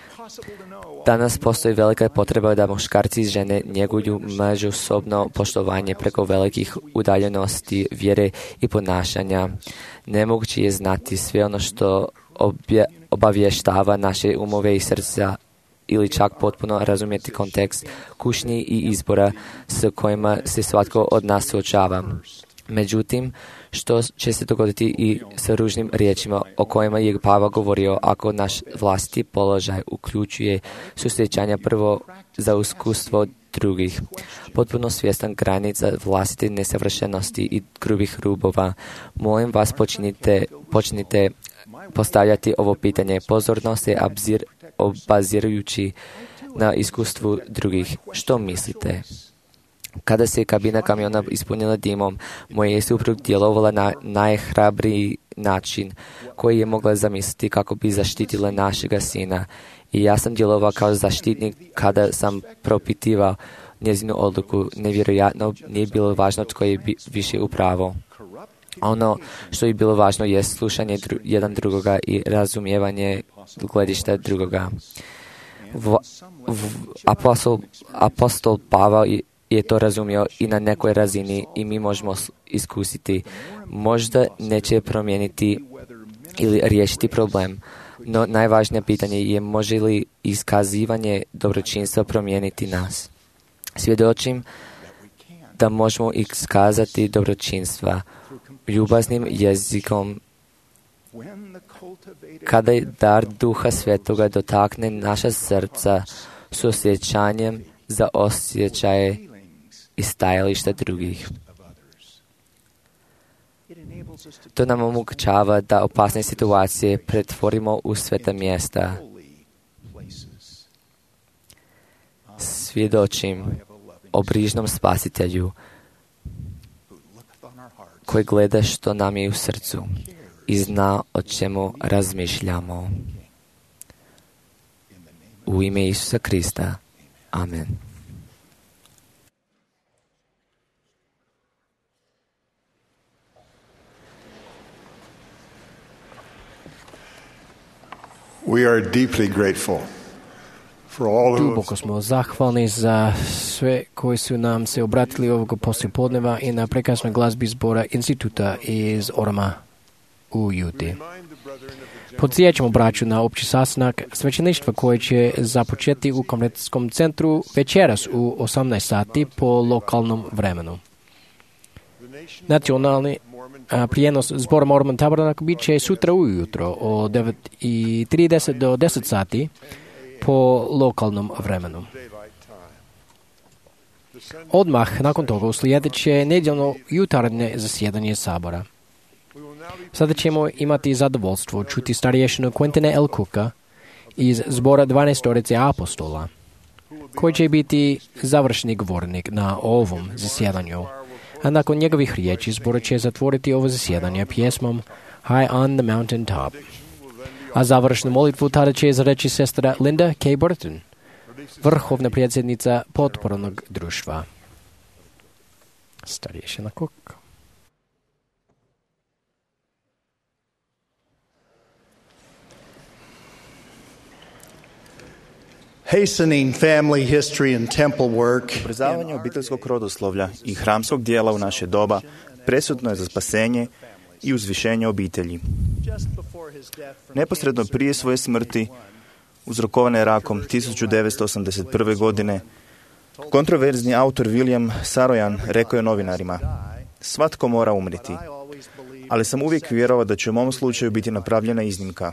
Danas postoji velika potreba da muškarci i žene njeguju međusobno poštovanje preko velikih udaljenosti vjere i ponašanja. Nemoguće je znati sve ono što obavještava naše umove i srca, ili čak potpuno razumjeti kontekst kušnji i izbora s kojima se svatko od nas suočava. Međutim, što će se dogoditi i sa ružnim riječima o kojima je Pavao govorio ako naš vlastiti položaj uključuje susjećanja prvo za iskustvo drugih. Potpuno svjestan granica vlastite nesavršenosti i grubih rubova, molim vas počnite postavljati ovo pitanje pozorno se obazirujući na iskustvu drugih. Što mislite? Kada se kabina kamiona ispunila dimom, moja je suprug djelovala na najhrabriji način koji je mogla zamisliti kako bi zaštitila našega sina. I ja sam djelovao kao zaštitnik kada sam propitivao njezinu odluku. Nevjerojatno nije bilo važno tko je više upravo. Ono što je bilo važno je slušanje jedan drugoga i razumijevanje gledišta drugoga. Apostol Pavao je to razumio i na nekoj razini i mi možemo iskusiti. Možda neće promijeniti ili riješiti problem, no najvažnije pitanje je može li iskazivanje dobročinstva promijeniti nas. Svjedočim da možemo iskazati dobročinstva ljubaznim jezikom kada je dar Duha Svetoga dotakne naša srca s osjećanjem za osjećaje i stajališta drugih. To nam omogućava da opasne situacije pretvorimo u sveta mjesta. Svjedočim o brižnom Spasitelju koji gleda što nam je u srcu i zna o čemu razmišljamo. U ime Isusa Krista. Amen. We are deeply grateful for all who Duboko smo zahvalni za sve koji su nam se obratili ovog poslijepodneva i na prekrasnoj glazbi zbora instituta iz Orama u Juti. Podsjećamo braću na opći sastanak svećeništva koji će započeti u konferencijskom centru večeras u 18 sati po lokalnom vremenu. Nacionalni prijenos zbora Mormon Tabernacle bit će sutra ujutro od 9:30 do 10 sati po lokalnom vremenu. Odmah nakon toga uslijedit će nedjeljno jutarnje zasjedanje sabora. Sada ćemo imati zadovoljstvo čuti starješinu Quentina L. Cooka iz zbora 12 apostola, koji će biti završni govornik na ovom zasjedanju. A nakon njegovih riječi zbor će zatvoriti ovo zasjedanje pjesmom High on the Mountain Top. A završnu molitvu tada će izreći sestra Linda K. Burton, vrhovna predsjednica potpornog društva. Starješina Cook. Hastening family history and temple work. Ubrzavanje obiteljskog rodoslovlja i hramskog dijela u naše doba presudno je za spasenje i uzvišenje obitelji. Neposredno prije svoje smrti, uzrokovane rakom 1981. godine, kontroverzni autor William Saroyan rekao je novinarima: "Svatko mora umriti, ali sam uvijek vjerovao da će u mom slučaju biti napravljena iznimka."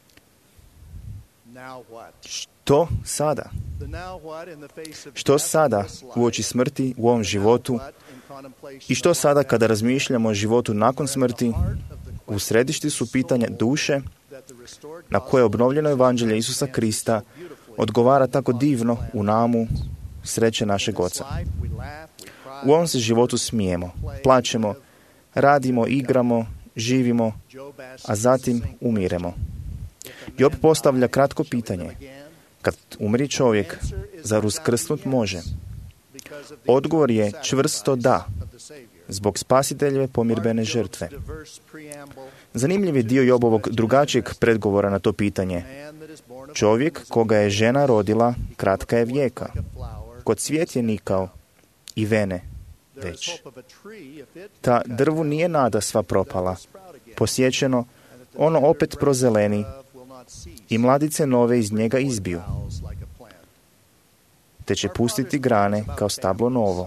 Što sada? Što sada uoči smrti u ovom životu? I što sada kada razmišljamo o životu nakon smrti? U središti su pitanja duše na koje obnovljeno evanđelje Isusa Krista odgovara tako divno u namu sreće našeg Oca. U ovom se životu smijemo, plačemo, radimo, igramo, živimo, a zatim umiremo. Job postavlja kratko pitanje: kad umri čovjek, zar uskrsnut može? Odgovor je čvrsto da, zbog Spasiteljeve pomirbene žrtve. Zanimljiv je dio Jobovog drugačijeg predgovora na to pitanje. Čovjek koga je žena rodila, kratka je vijeka. Kod cvijet je nikao i vene već. Ta drvu nije nada sva propala. Posjećeno, ono opet prozeleni i mladice nove iz njega izbiju, te će pustiti grane kao stablo novo.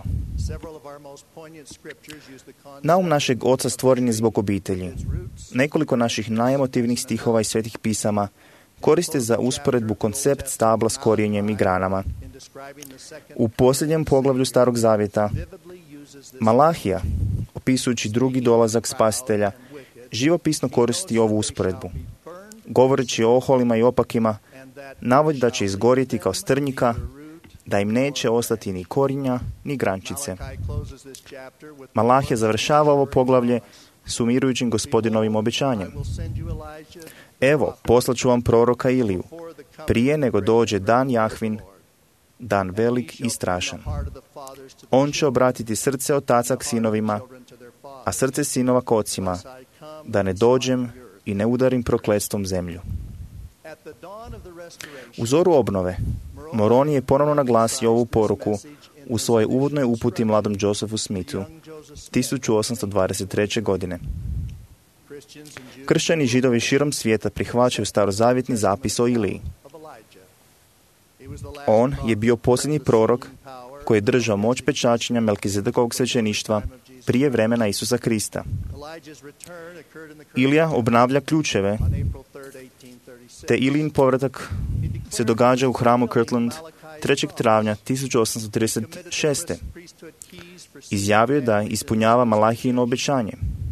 Naum našeg Oca stvoren je zbog obitelji. Nekoliko naših najemotivnih stihova iz svetih pisama koriste za usporedbu koncept stabla s korijenjem i granama. U posljednjem poglavlju Starog zavjeta Malahija, opisujući drugi dolazak Spasitelja, živopisno koristi ovu usporedbu, govoreći o oholima i opakima navodi da će izgorjeti kao strnjika, da im neće ostati ni korinja, ni grančice. Malahija završava ovo poglavlje sumirajućim Gospodinovim obećanjem. Evo, poslaću vam proroka Iliju, prije nego dođe dan Jahvin, dan velik i strašan. On će obratiti srce otaca k sinovima, a srce sinova k ocima, da ne dođem i ne udarim prokletstvom zemlju. U zoru obnove, Moroni je ponovno naglasio ovu poruku u svojoj uvodnoj uputi mladom Josephu Smithu 1823. godine. Kršćani i Židovi širom svijeta prihvaćaju starozavjetni zapis o Iliji. On je bio posljednji prorok koji je držao moć pečačenja Melkizedekovog svećeništva prije vremena Isusa Krista. Ilija obnavlja ključeve, te Ilijin povratak se događa u hramu Kirtland 3. travnja 1836. Izjavio je da ispunjava Malahijino obećanje.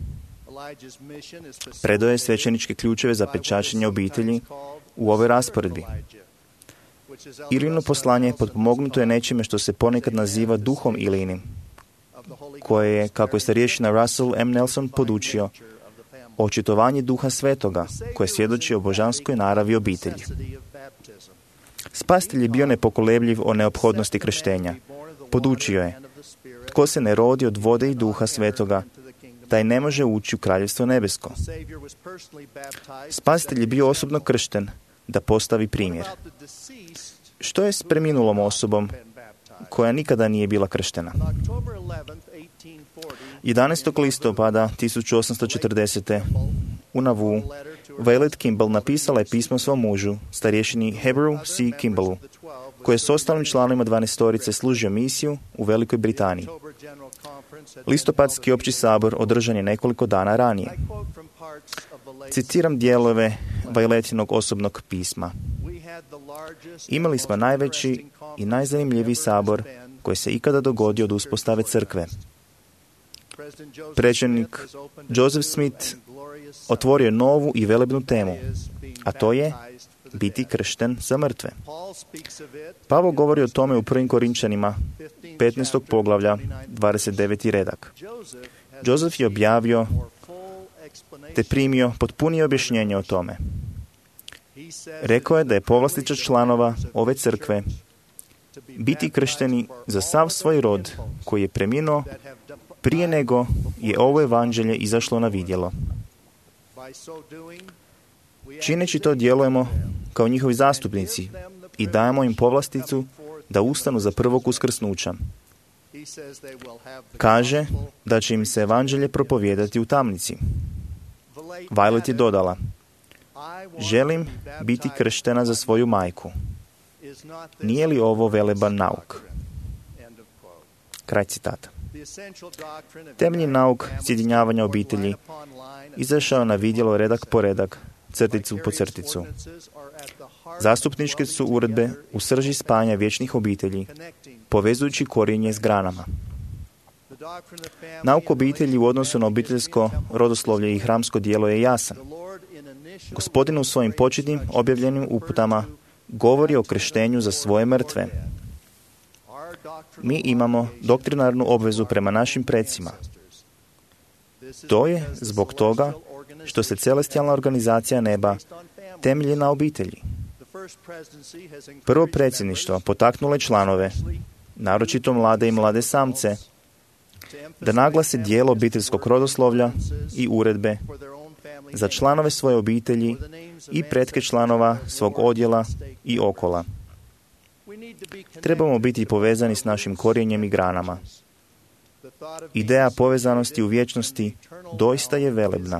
Predao je svećeničke ključeve za pečačenje obitelji u ovoj rasporedbi. Ilijino poslanje potpomognuto je nečime što se ponekad naziva duhom Ilijinim, koje je, kako je starješina Russell M. Nelson podučio, očitovanje duha svetoga, koje svjedoči o božanskoj naravi obitelji. Spasitelj je bio nepokolebljiv o neophodnosti krštenja. Podučio je, tko se ne rodi od vode i duha svetoga, taj ne može ući u kraljevstvo nebesko. Spasitelj je bio osobno kršten da postavi primjer. Što je s preminulom osobom koja nikada nije bila krštena? 11. listopada 1840. u Nauvoo, Violet Kimball napisala je pismo svom mužu, starješini Hebrew C. Kimballu, koji je s ostalim članovima 12-torice služio misiju u Velikoj Britaniji. Listopadski opći sabor održan je nekoliko dana ranije. Citiram dijelove Violetinog osobnog pisma. Imali smo najveći i najzanimljiviji sabor koji se ikada dogodio od uspostave crkve. Predsjednik Joseph Smith otvorio novu i velebnu temu, a to je biti kršten za mrtve. Pavao govori o tome u 1. Korinčanima 15. poglavlja 29. redak. Joseph je objavio te primio potpunije objašnjenje o tome. Rekao je da je povlastica članova ove crkve biti kršteni za sav svoj rod koji je preminuo prije nego je ovo evanđelje izašlo na vidjelo. Čineći to djelujemo kao njihovi zastupnici i dajemo im povlasticu da ustanu za prvog uskrsnuća. Kaže da će im se evanđelje propovijedati u tamnici. Violet je dodala, želim biti krštena za svoju majku. Nije li ovo veleban nauk? Kraj citata. Temeljni nauk sjedinjavanja obitelji izašao na vidjelo redak po redak, crticu po crticu. Zastupničke su uredbe u srži spajanja vječnih obitelji, povezujući korijenje s granama. Nauk obitelji u odnosu na obiteljsko rodoslovlje i hramsko djelo je jasan. Gospodin u svojim početnim objavljenim uputama govori o krštenju za svoje mrtve. Mi imamo doktrinarnu obvezu prema našim predsima. To je zbog toga što se celestijalna organizacija neba temelji na obitelji. Prvo predsjedništvo potaknulo je članove, naročito mlade i mlade samce, da naglase dijelo obiteljskog rodoslovlja i uredbe za članove svoje obitelji i pretke članova svog odjela i okola. Trebamo biti povezani s našim korijenjem i granama. Ideja povezanosti u vječnosti doista je velebna.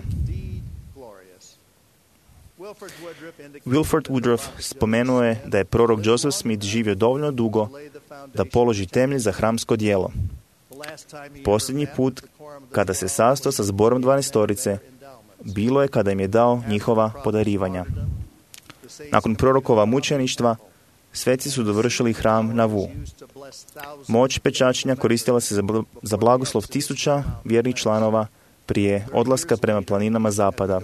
Wilford Woodruff spomenuo je da je prorok Joseph Smith živio dovoljno dugo da položi temelj za hramsko djelo. Posljednji put kada se sastao sa zborom 12-torice bilo je kada im je dao njihova podarivanja. Nakon prorokova mučeništva sveci su dovršili hram Nauvoo. Moć pečačenja koristila se za blagoslov 1000 vjernih članova prije odlaska prema planinama zapada.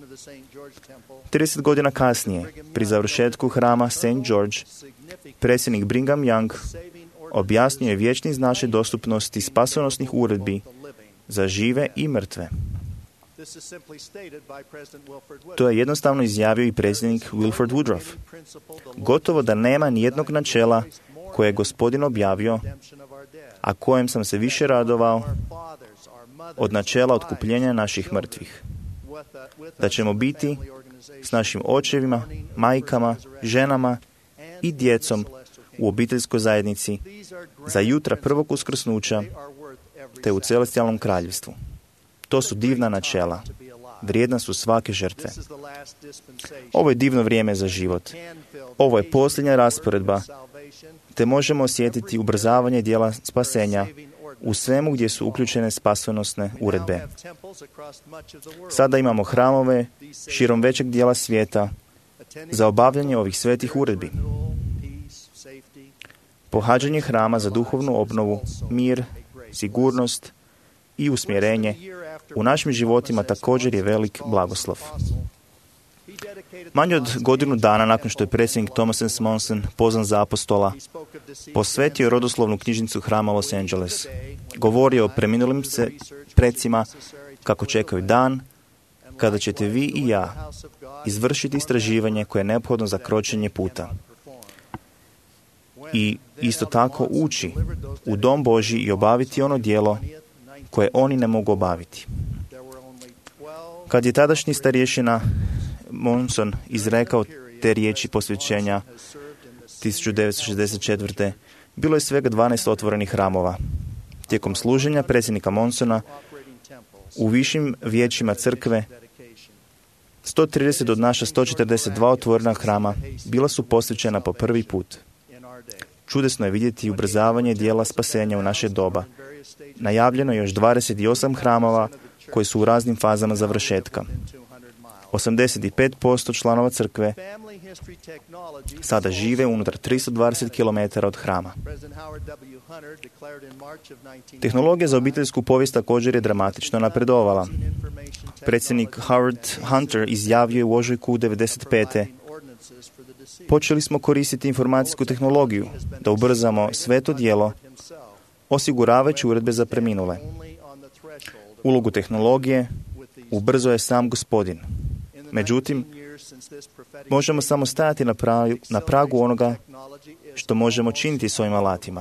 30 godina kasnije, pri završetku hrama St. George, predsjednik Brigham Young objasnio je vječni značaj dostupnosti spasonosnih uredbi za žive i mrtve. To je jednostavno izjavio i predsjednik Wilford Woodruff. Gotovo da nema nijednog načela koje je Gospodin objavio, a kojem sam se više radovao od načela otkupljenja naših mrtvih. Da ćemo biti s našim očevima, majkama, ženama i djecom u obiteljskoj zajednici za jutra prvog uskrsnuća te u celestijalnom kraljevstvu. To su divna načela. Vrijedna su svake žrtve. Ovo je divno vrijeme za život. Ovo je posljednja rasporedba, te možemo osjetiti ubrzavanje dijela spasenja u svemu gdje su uključene spasonosne uredbe. Sada imamo hramove širom većeg dijela svijeta za obavljanje ovih svetih uredbi. Pohađanje hrama za duhovnu obnovu, mir, sigurnost i usmjerenje u našim životima također je velik blagoslov. Manje od godinu dana nakon što je predsjednik Thomas S. Monson pozvan za apostola, posvetio rodoslovnu knjižnicu hrama Los Angeles. Govorio o preminulim precima kako čekaju dan kada ćete vi i ja izvršiti istraživanje koje je neophodno za kročenje puta. I isto tako ući u dom Božji i obaviti ono djelo koje oni ne mogu obaviti. Kad je tadašnji starješina Monson izrekao te riječi posvećenja 1964. bilo je svega 12 otvorenih hramova. Tijekom služenja predsjednika Monsona u višim vijećima crkve 130 od naša 142 otvorena hrama bila su posvećena po prvi put. Čudesno je vidjeti ubrzavanje dijela spasenja u naše doba. Najavljeno je još 28 hramova koji su u raznim fazama završetka. 85% članova crkve sada žive unutar 320 km od hrama. Tehnologija za obiteljsku povijest također je dramatično napredovala. Predsjednik Howard Hunter izjavio je u ožujku 1995. Počeli smo koristiti informacijsku tehnologiju da ubrzamo sve to djelo, osiguravajući uredbe za preminule. Ulogu tehnologije ubrzao je sam Gospodin. Međutim, možemo samo stajati na pragu onoga što možemo činiti s ovim alatima.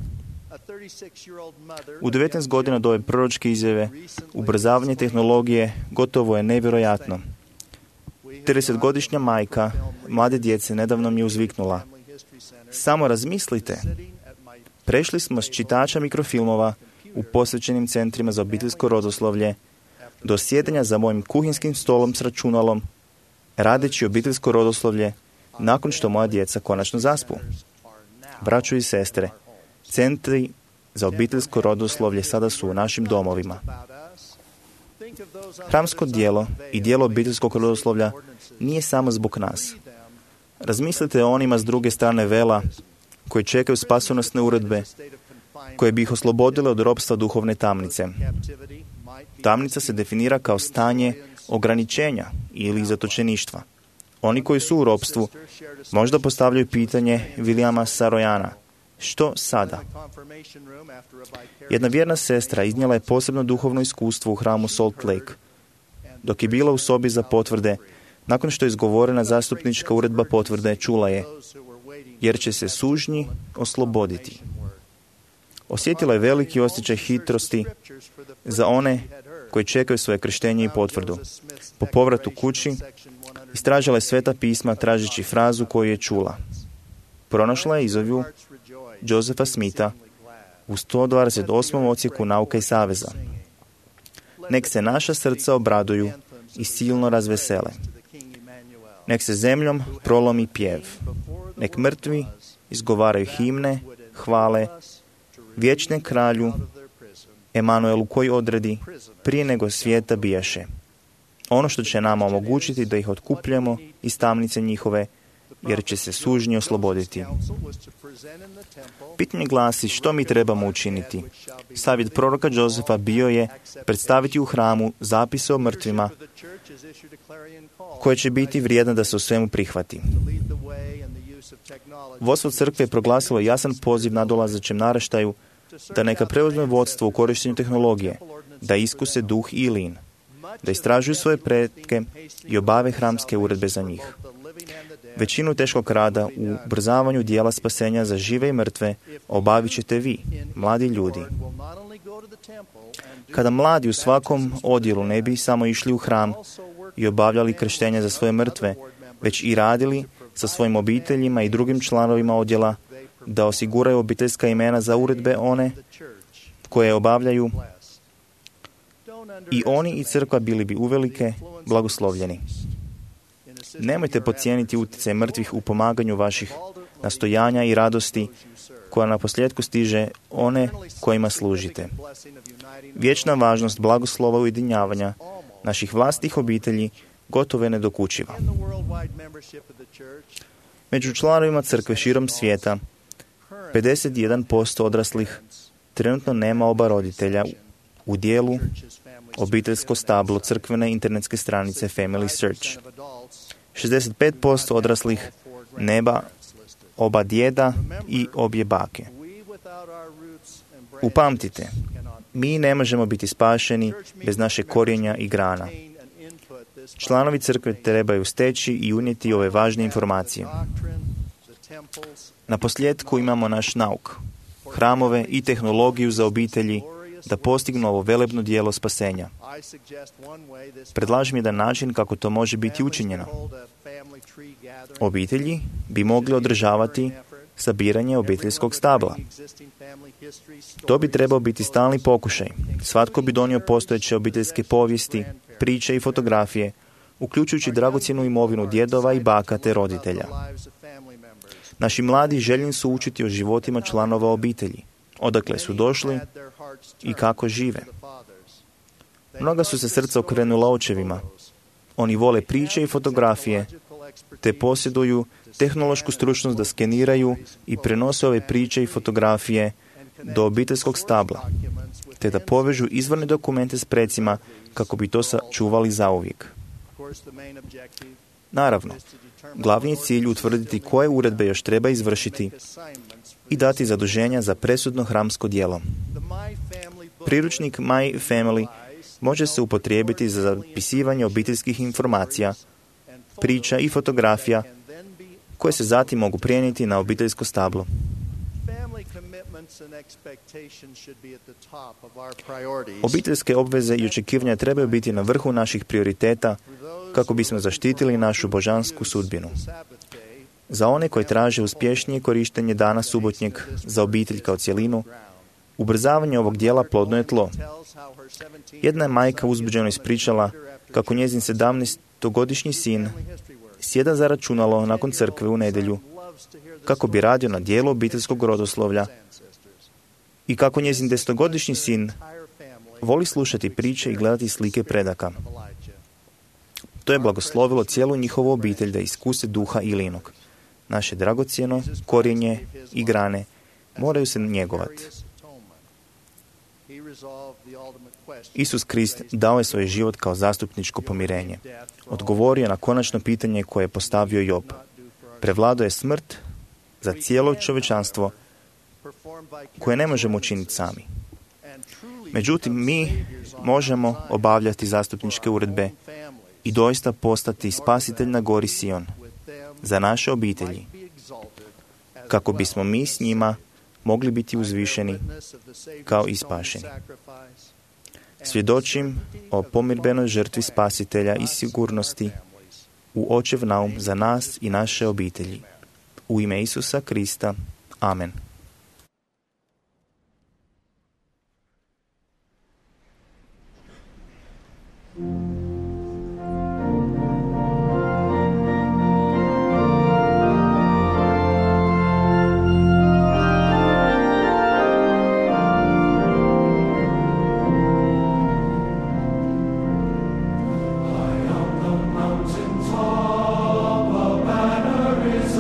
U 19 godina do ove proročke izjave, ubrzavanje tehnologije gotovo je nevjerojatno. 30-godišnja majka mlade djece nedavno mi je uzviknula: samo razmislite, prešli smo s čitača mikrofilmova u posvećenim centrima za obiteljsko rodoslovlje do sjedenja za mojim kuhinskim stolom s računalom, radeći obiteljsko rodoslovlje nakon što moja djeca konačno zaspu. Braćo i sestre, centri za obiteljsko rodoslovlje sada su u našim domovima. Hramsko djelo i djelo obiteljskog rodoslovlja nije samo zbog nas. Razmislite o onima s druge strane vela koji čekaju spasonosne uredbe koje bi ih oslobodile od ropstva duhovne tamnice. Tamnica se definira kao stanje ograničenja ili zatočeništva. Oni koji su u ropstvu možda postavljaju pitanje Williama Sarojana: što sada? Jedna vjerna sestra iznijela je posebno duhovno iskustvo u hramu Salt Lake. Dok je bila u sobi za potvrde, nakon što je izgovorena zastupnička uredba potvrde, čula je: jer će se sužnji osloboditi. Osjetila je veliki osjećaj hitrosti za one koji čekaju svoje krštenje i potvrdu. Po povratu kući istražila je Sveta pisma tražeći frazu koju je čula. Pronašla je izjavu Josepha Smitha u 128. odsjeku Nauka i saveza. Nek se naša srca obraduju i silno razvesele. Nek se zemljom prolomi pjev. Nek mrtvi izgovaraju himne, hvale, vječne kralju, Emanuelu koji odredi prije nego svijeta bijaše. Ono što će nama omogućiti da ih otkupljamo iz tamnice njihove jer će se sužnji osloboditi. Pitanje glasi što mi trebamo učiniti. Savjet proroka Josefa bio je predstaviti u hramu zapise o mrtvima koje će biti vrijedno da se u svemu prihvati. Vodstvo crkve je proglasilo jasan poziv nadolazećem naraštaju da neka preuzme vodstvo u korištenju tehnologije, da iskuse duh i lin, da istražuju svoje pretke i obave hramske uredbe za njih. Većinu teškog rada u ubrzavanju dijela spasenja za žive i mrtve obavit ćete vi, mladi ljudi. Kada mladi u svakom odjelu ne bi samo išli u hram i obavljali krštenje za svoje mrtve, već i radili sa svojim obiteljima i drugim članovima odjela da osiguraju obiteljska imena za uredbe one koje obavljaju, i oni i crkva bili bi uvelike blagoslovljeni. Nemojte podcijeniti utjecaj mrtvih u pomaganju vaših nastojanja i radosti koja na posljedku stiže one kojima služite. Vječna važnost blagoslova ujedinjavanja naših vlastitih obitelji gotovo je nedokučiva. Među članovima crkve širom svijeta 51% odraslih trenutno nema oba roditelja u dijelu obiteljsko stablo crkvene internetske stranice Family Search. 65% odraslih nema oba djeda i obje bake. Upamtite, mi ne možemo biti spašeni bez našeg korijenja i grana. Članovi crkve trebaju steći i unijeti ove važne informacije. Na posljedku imamo naš nauk, hramove i tehnologiju za obitelji da postignu ovo velebno djelo spasenja. Predlažem jedan način kako to može biti učinjeno. Obitelji bi mogli održavati sabiranje obiteljskog stabla. To bi trebao biti stalni pokušaj. Svatko bi donio postojeće obiteljske povijesti, priče i fotografije, uključujući dragocjenu imovinu djedova i baka te roditelja. Naši mladi željni su učiti o životima članova obitelji, odakle su došli i kako žive. Mnoga su se srca okrenula očevima. Oni vole priče i fotografije, te posjeduju tehnološku stručnost da skeniraju i prenose ove priče i fotografije do obiteljskog stabla, te da povežu izvorne dokumente s precima kako bi to sačuvali zauvijek. Naravno, glavni je cilj utvrditi koje uredbe još treba izvršiti i dati zaduženja za presudno hramsko djelo. Priručnik My Family može se upotrijebiti za zapisivanje obiteljskih informacija, priča i fotografija koje se zatim mogu prenijeti na obiteljsko stablo. Obiteljske obveze i očekivanja trebaju biti na vrhu naših prioriteta kako bismo zaštitili našu božansku sudbinu. Za one koji traže uspješnije korištenje dana subotnjeg za obitelj kao cjelinu, ubrzavanje ovog dijela plodno je tlo. Jedna je majka uzbuđeno ispričala kako njezin 17-godišnji sin sjeda za računalo nakon crkve u nedjelju kako bi radio na dijelu obiteljskog rodoslovlja i kako njezin 10-godišnji sin voli slušati priče i gledati slike predaka. To je blagoslovilo cijelu njihovu obitelj da iskuse duha i linog. Naše dragocjeno korijenje i grane moraju se njegovati. Isus Krist dao je svoj život kao zastupničko pomirenje. Odgovorio je na konačno pitanje koje je postavio Job. Prevladao je smrt za cijelo čovječanstvo koje ne možemo učiniti sami. Međutim, mi možemo obavljati zastupničke uredbe i doista postati spasitelj na gori Sion za naše obitelji, kako bismo mi s njima mogli biti uzvišeni kao i spašeni. Svjedočim o pomirbenoj žrtvi spasitelja i sigurnosti u očev naum za nas i naše obitelji. U ime Isusa Krista. Amen. Is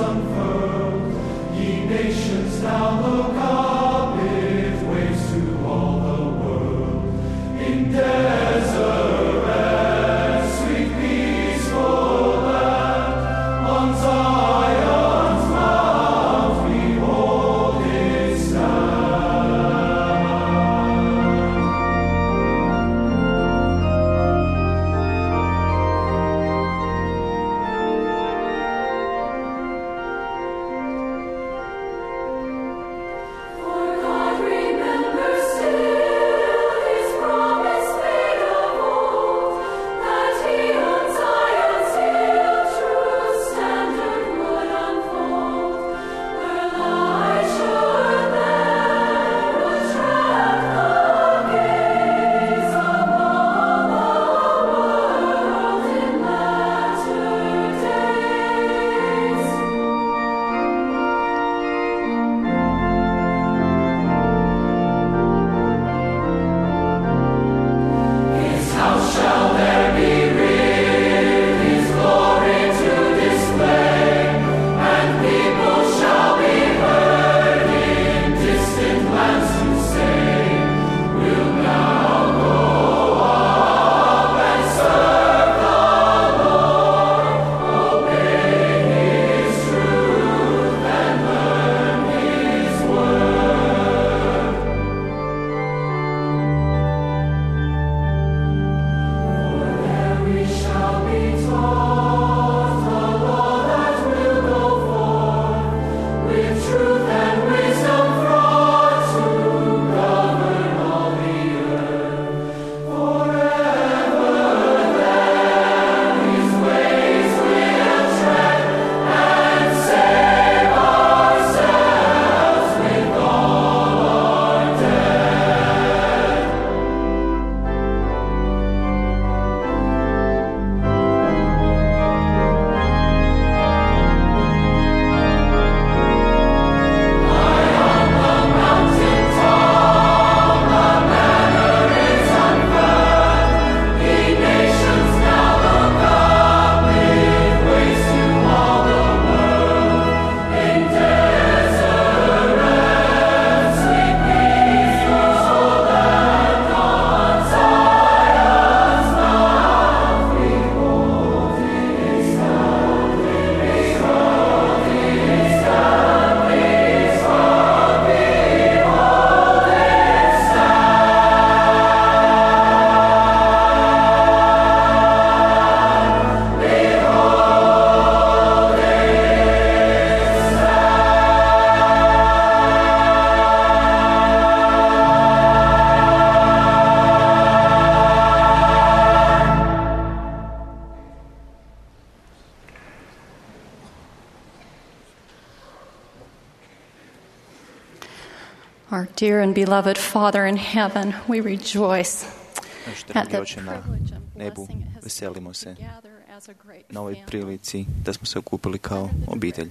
Dear and beloved Father in heaven, we rejoice at the Oče na nebu, veselimo se na ovoj prilici da smo se okupili kao obitelj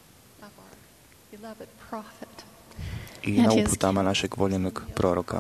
i na uputama našeg voljenog proroka.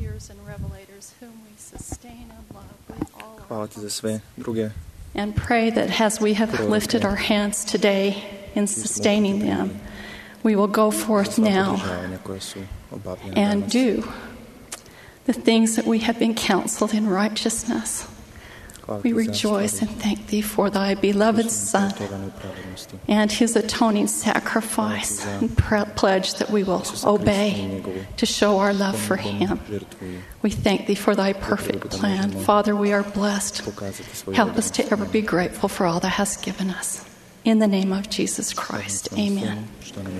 Hvala ti za sve druge. And pray that as we have lifted our hands today in sustaining them, we will go forth now and do the things that we have been counseled in righteousness. We rejoice and thank Thee for Thy beloved Son and His atoning sacrifice and pledge that we will obey to show our love for Him. We thank Thee for Thy perfect plan. Father, we are blessed. Help us to ever be grateful for all Thou hast given us. In the name of Jesus Christ. Amen.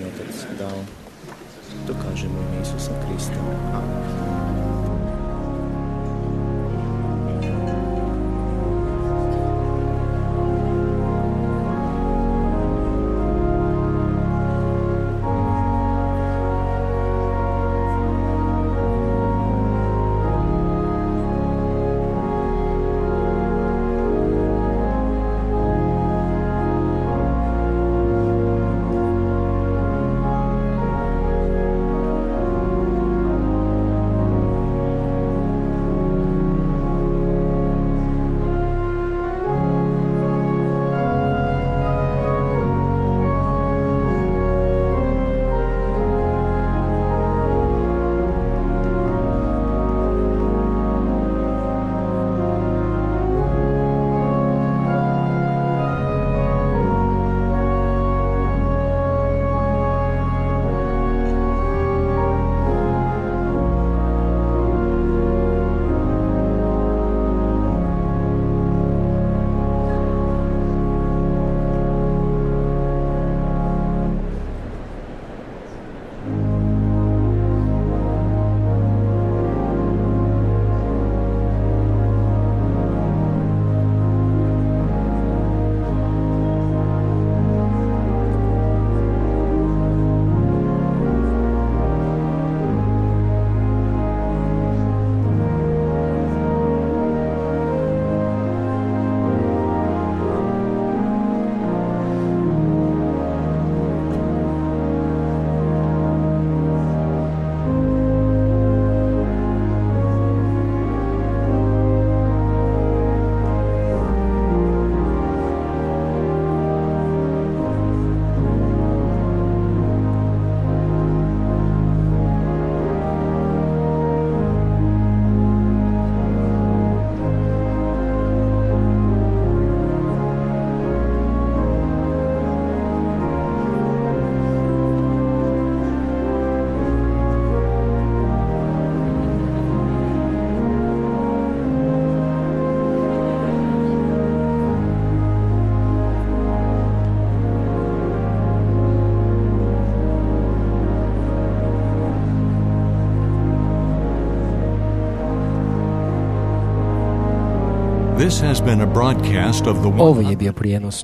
Ovo je bio prijenos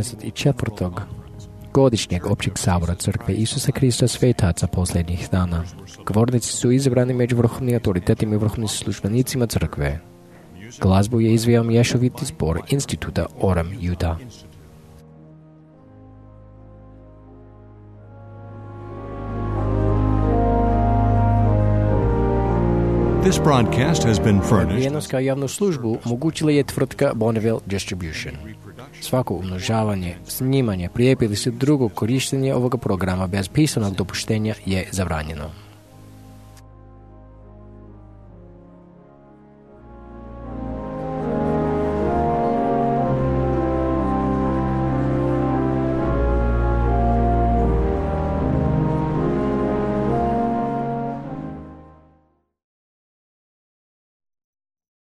184. godišnjeg općeg sabora Crkve Isusa Krista svetaca posljednjih dana. Govornici su izabrani među vrhovnim autoritetima i vrhovnim službenicima Crkve. Glazbu je izvijao mješoviti zbor Instituta Orem, Utah. Prijenos kao javnu službu omogućila je tvrtka Bonneville Distribution. Svako umnožavanje, snimanje, prijep ili se drugo korištenje ovoga programa bez pisanog dopuštenja je zabranjeno.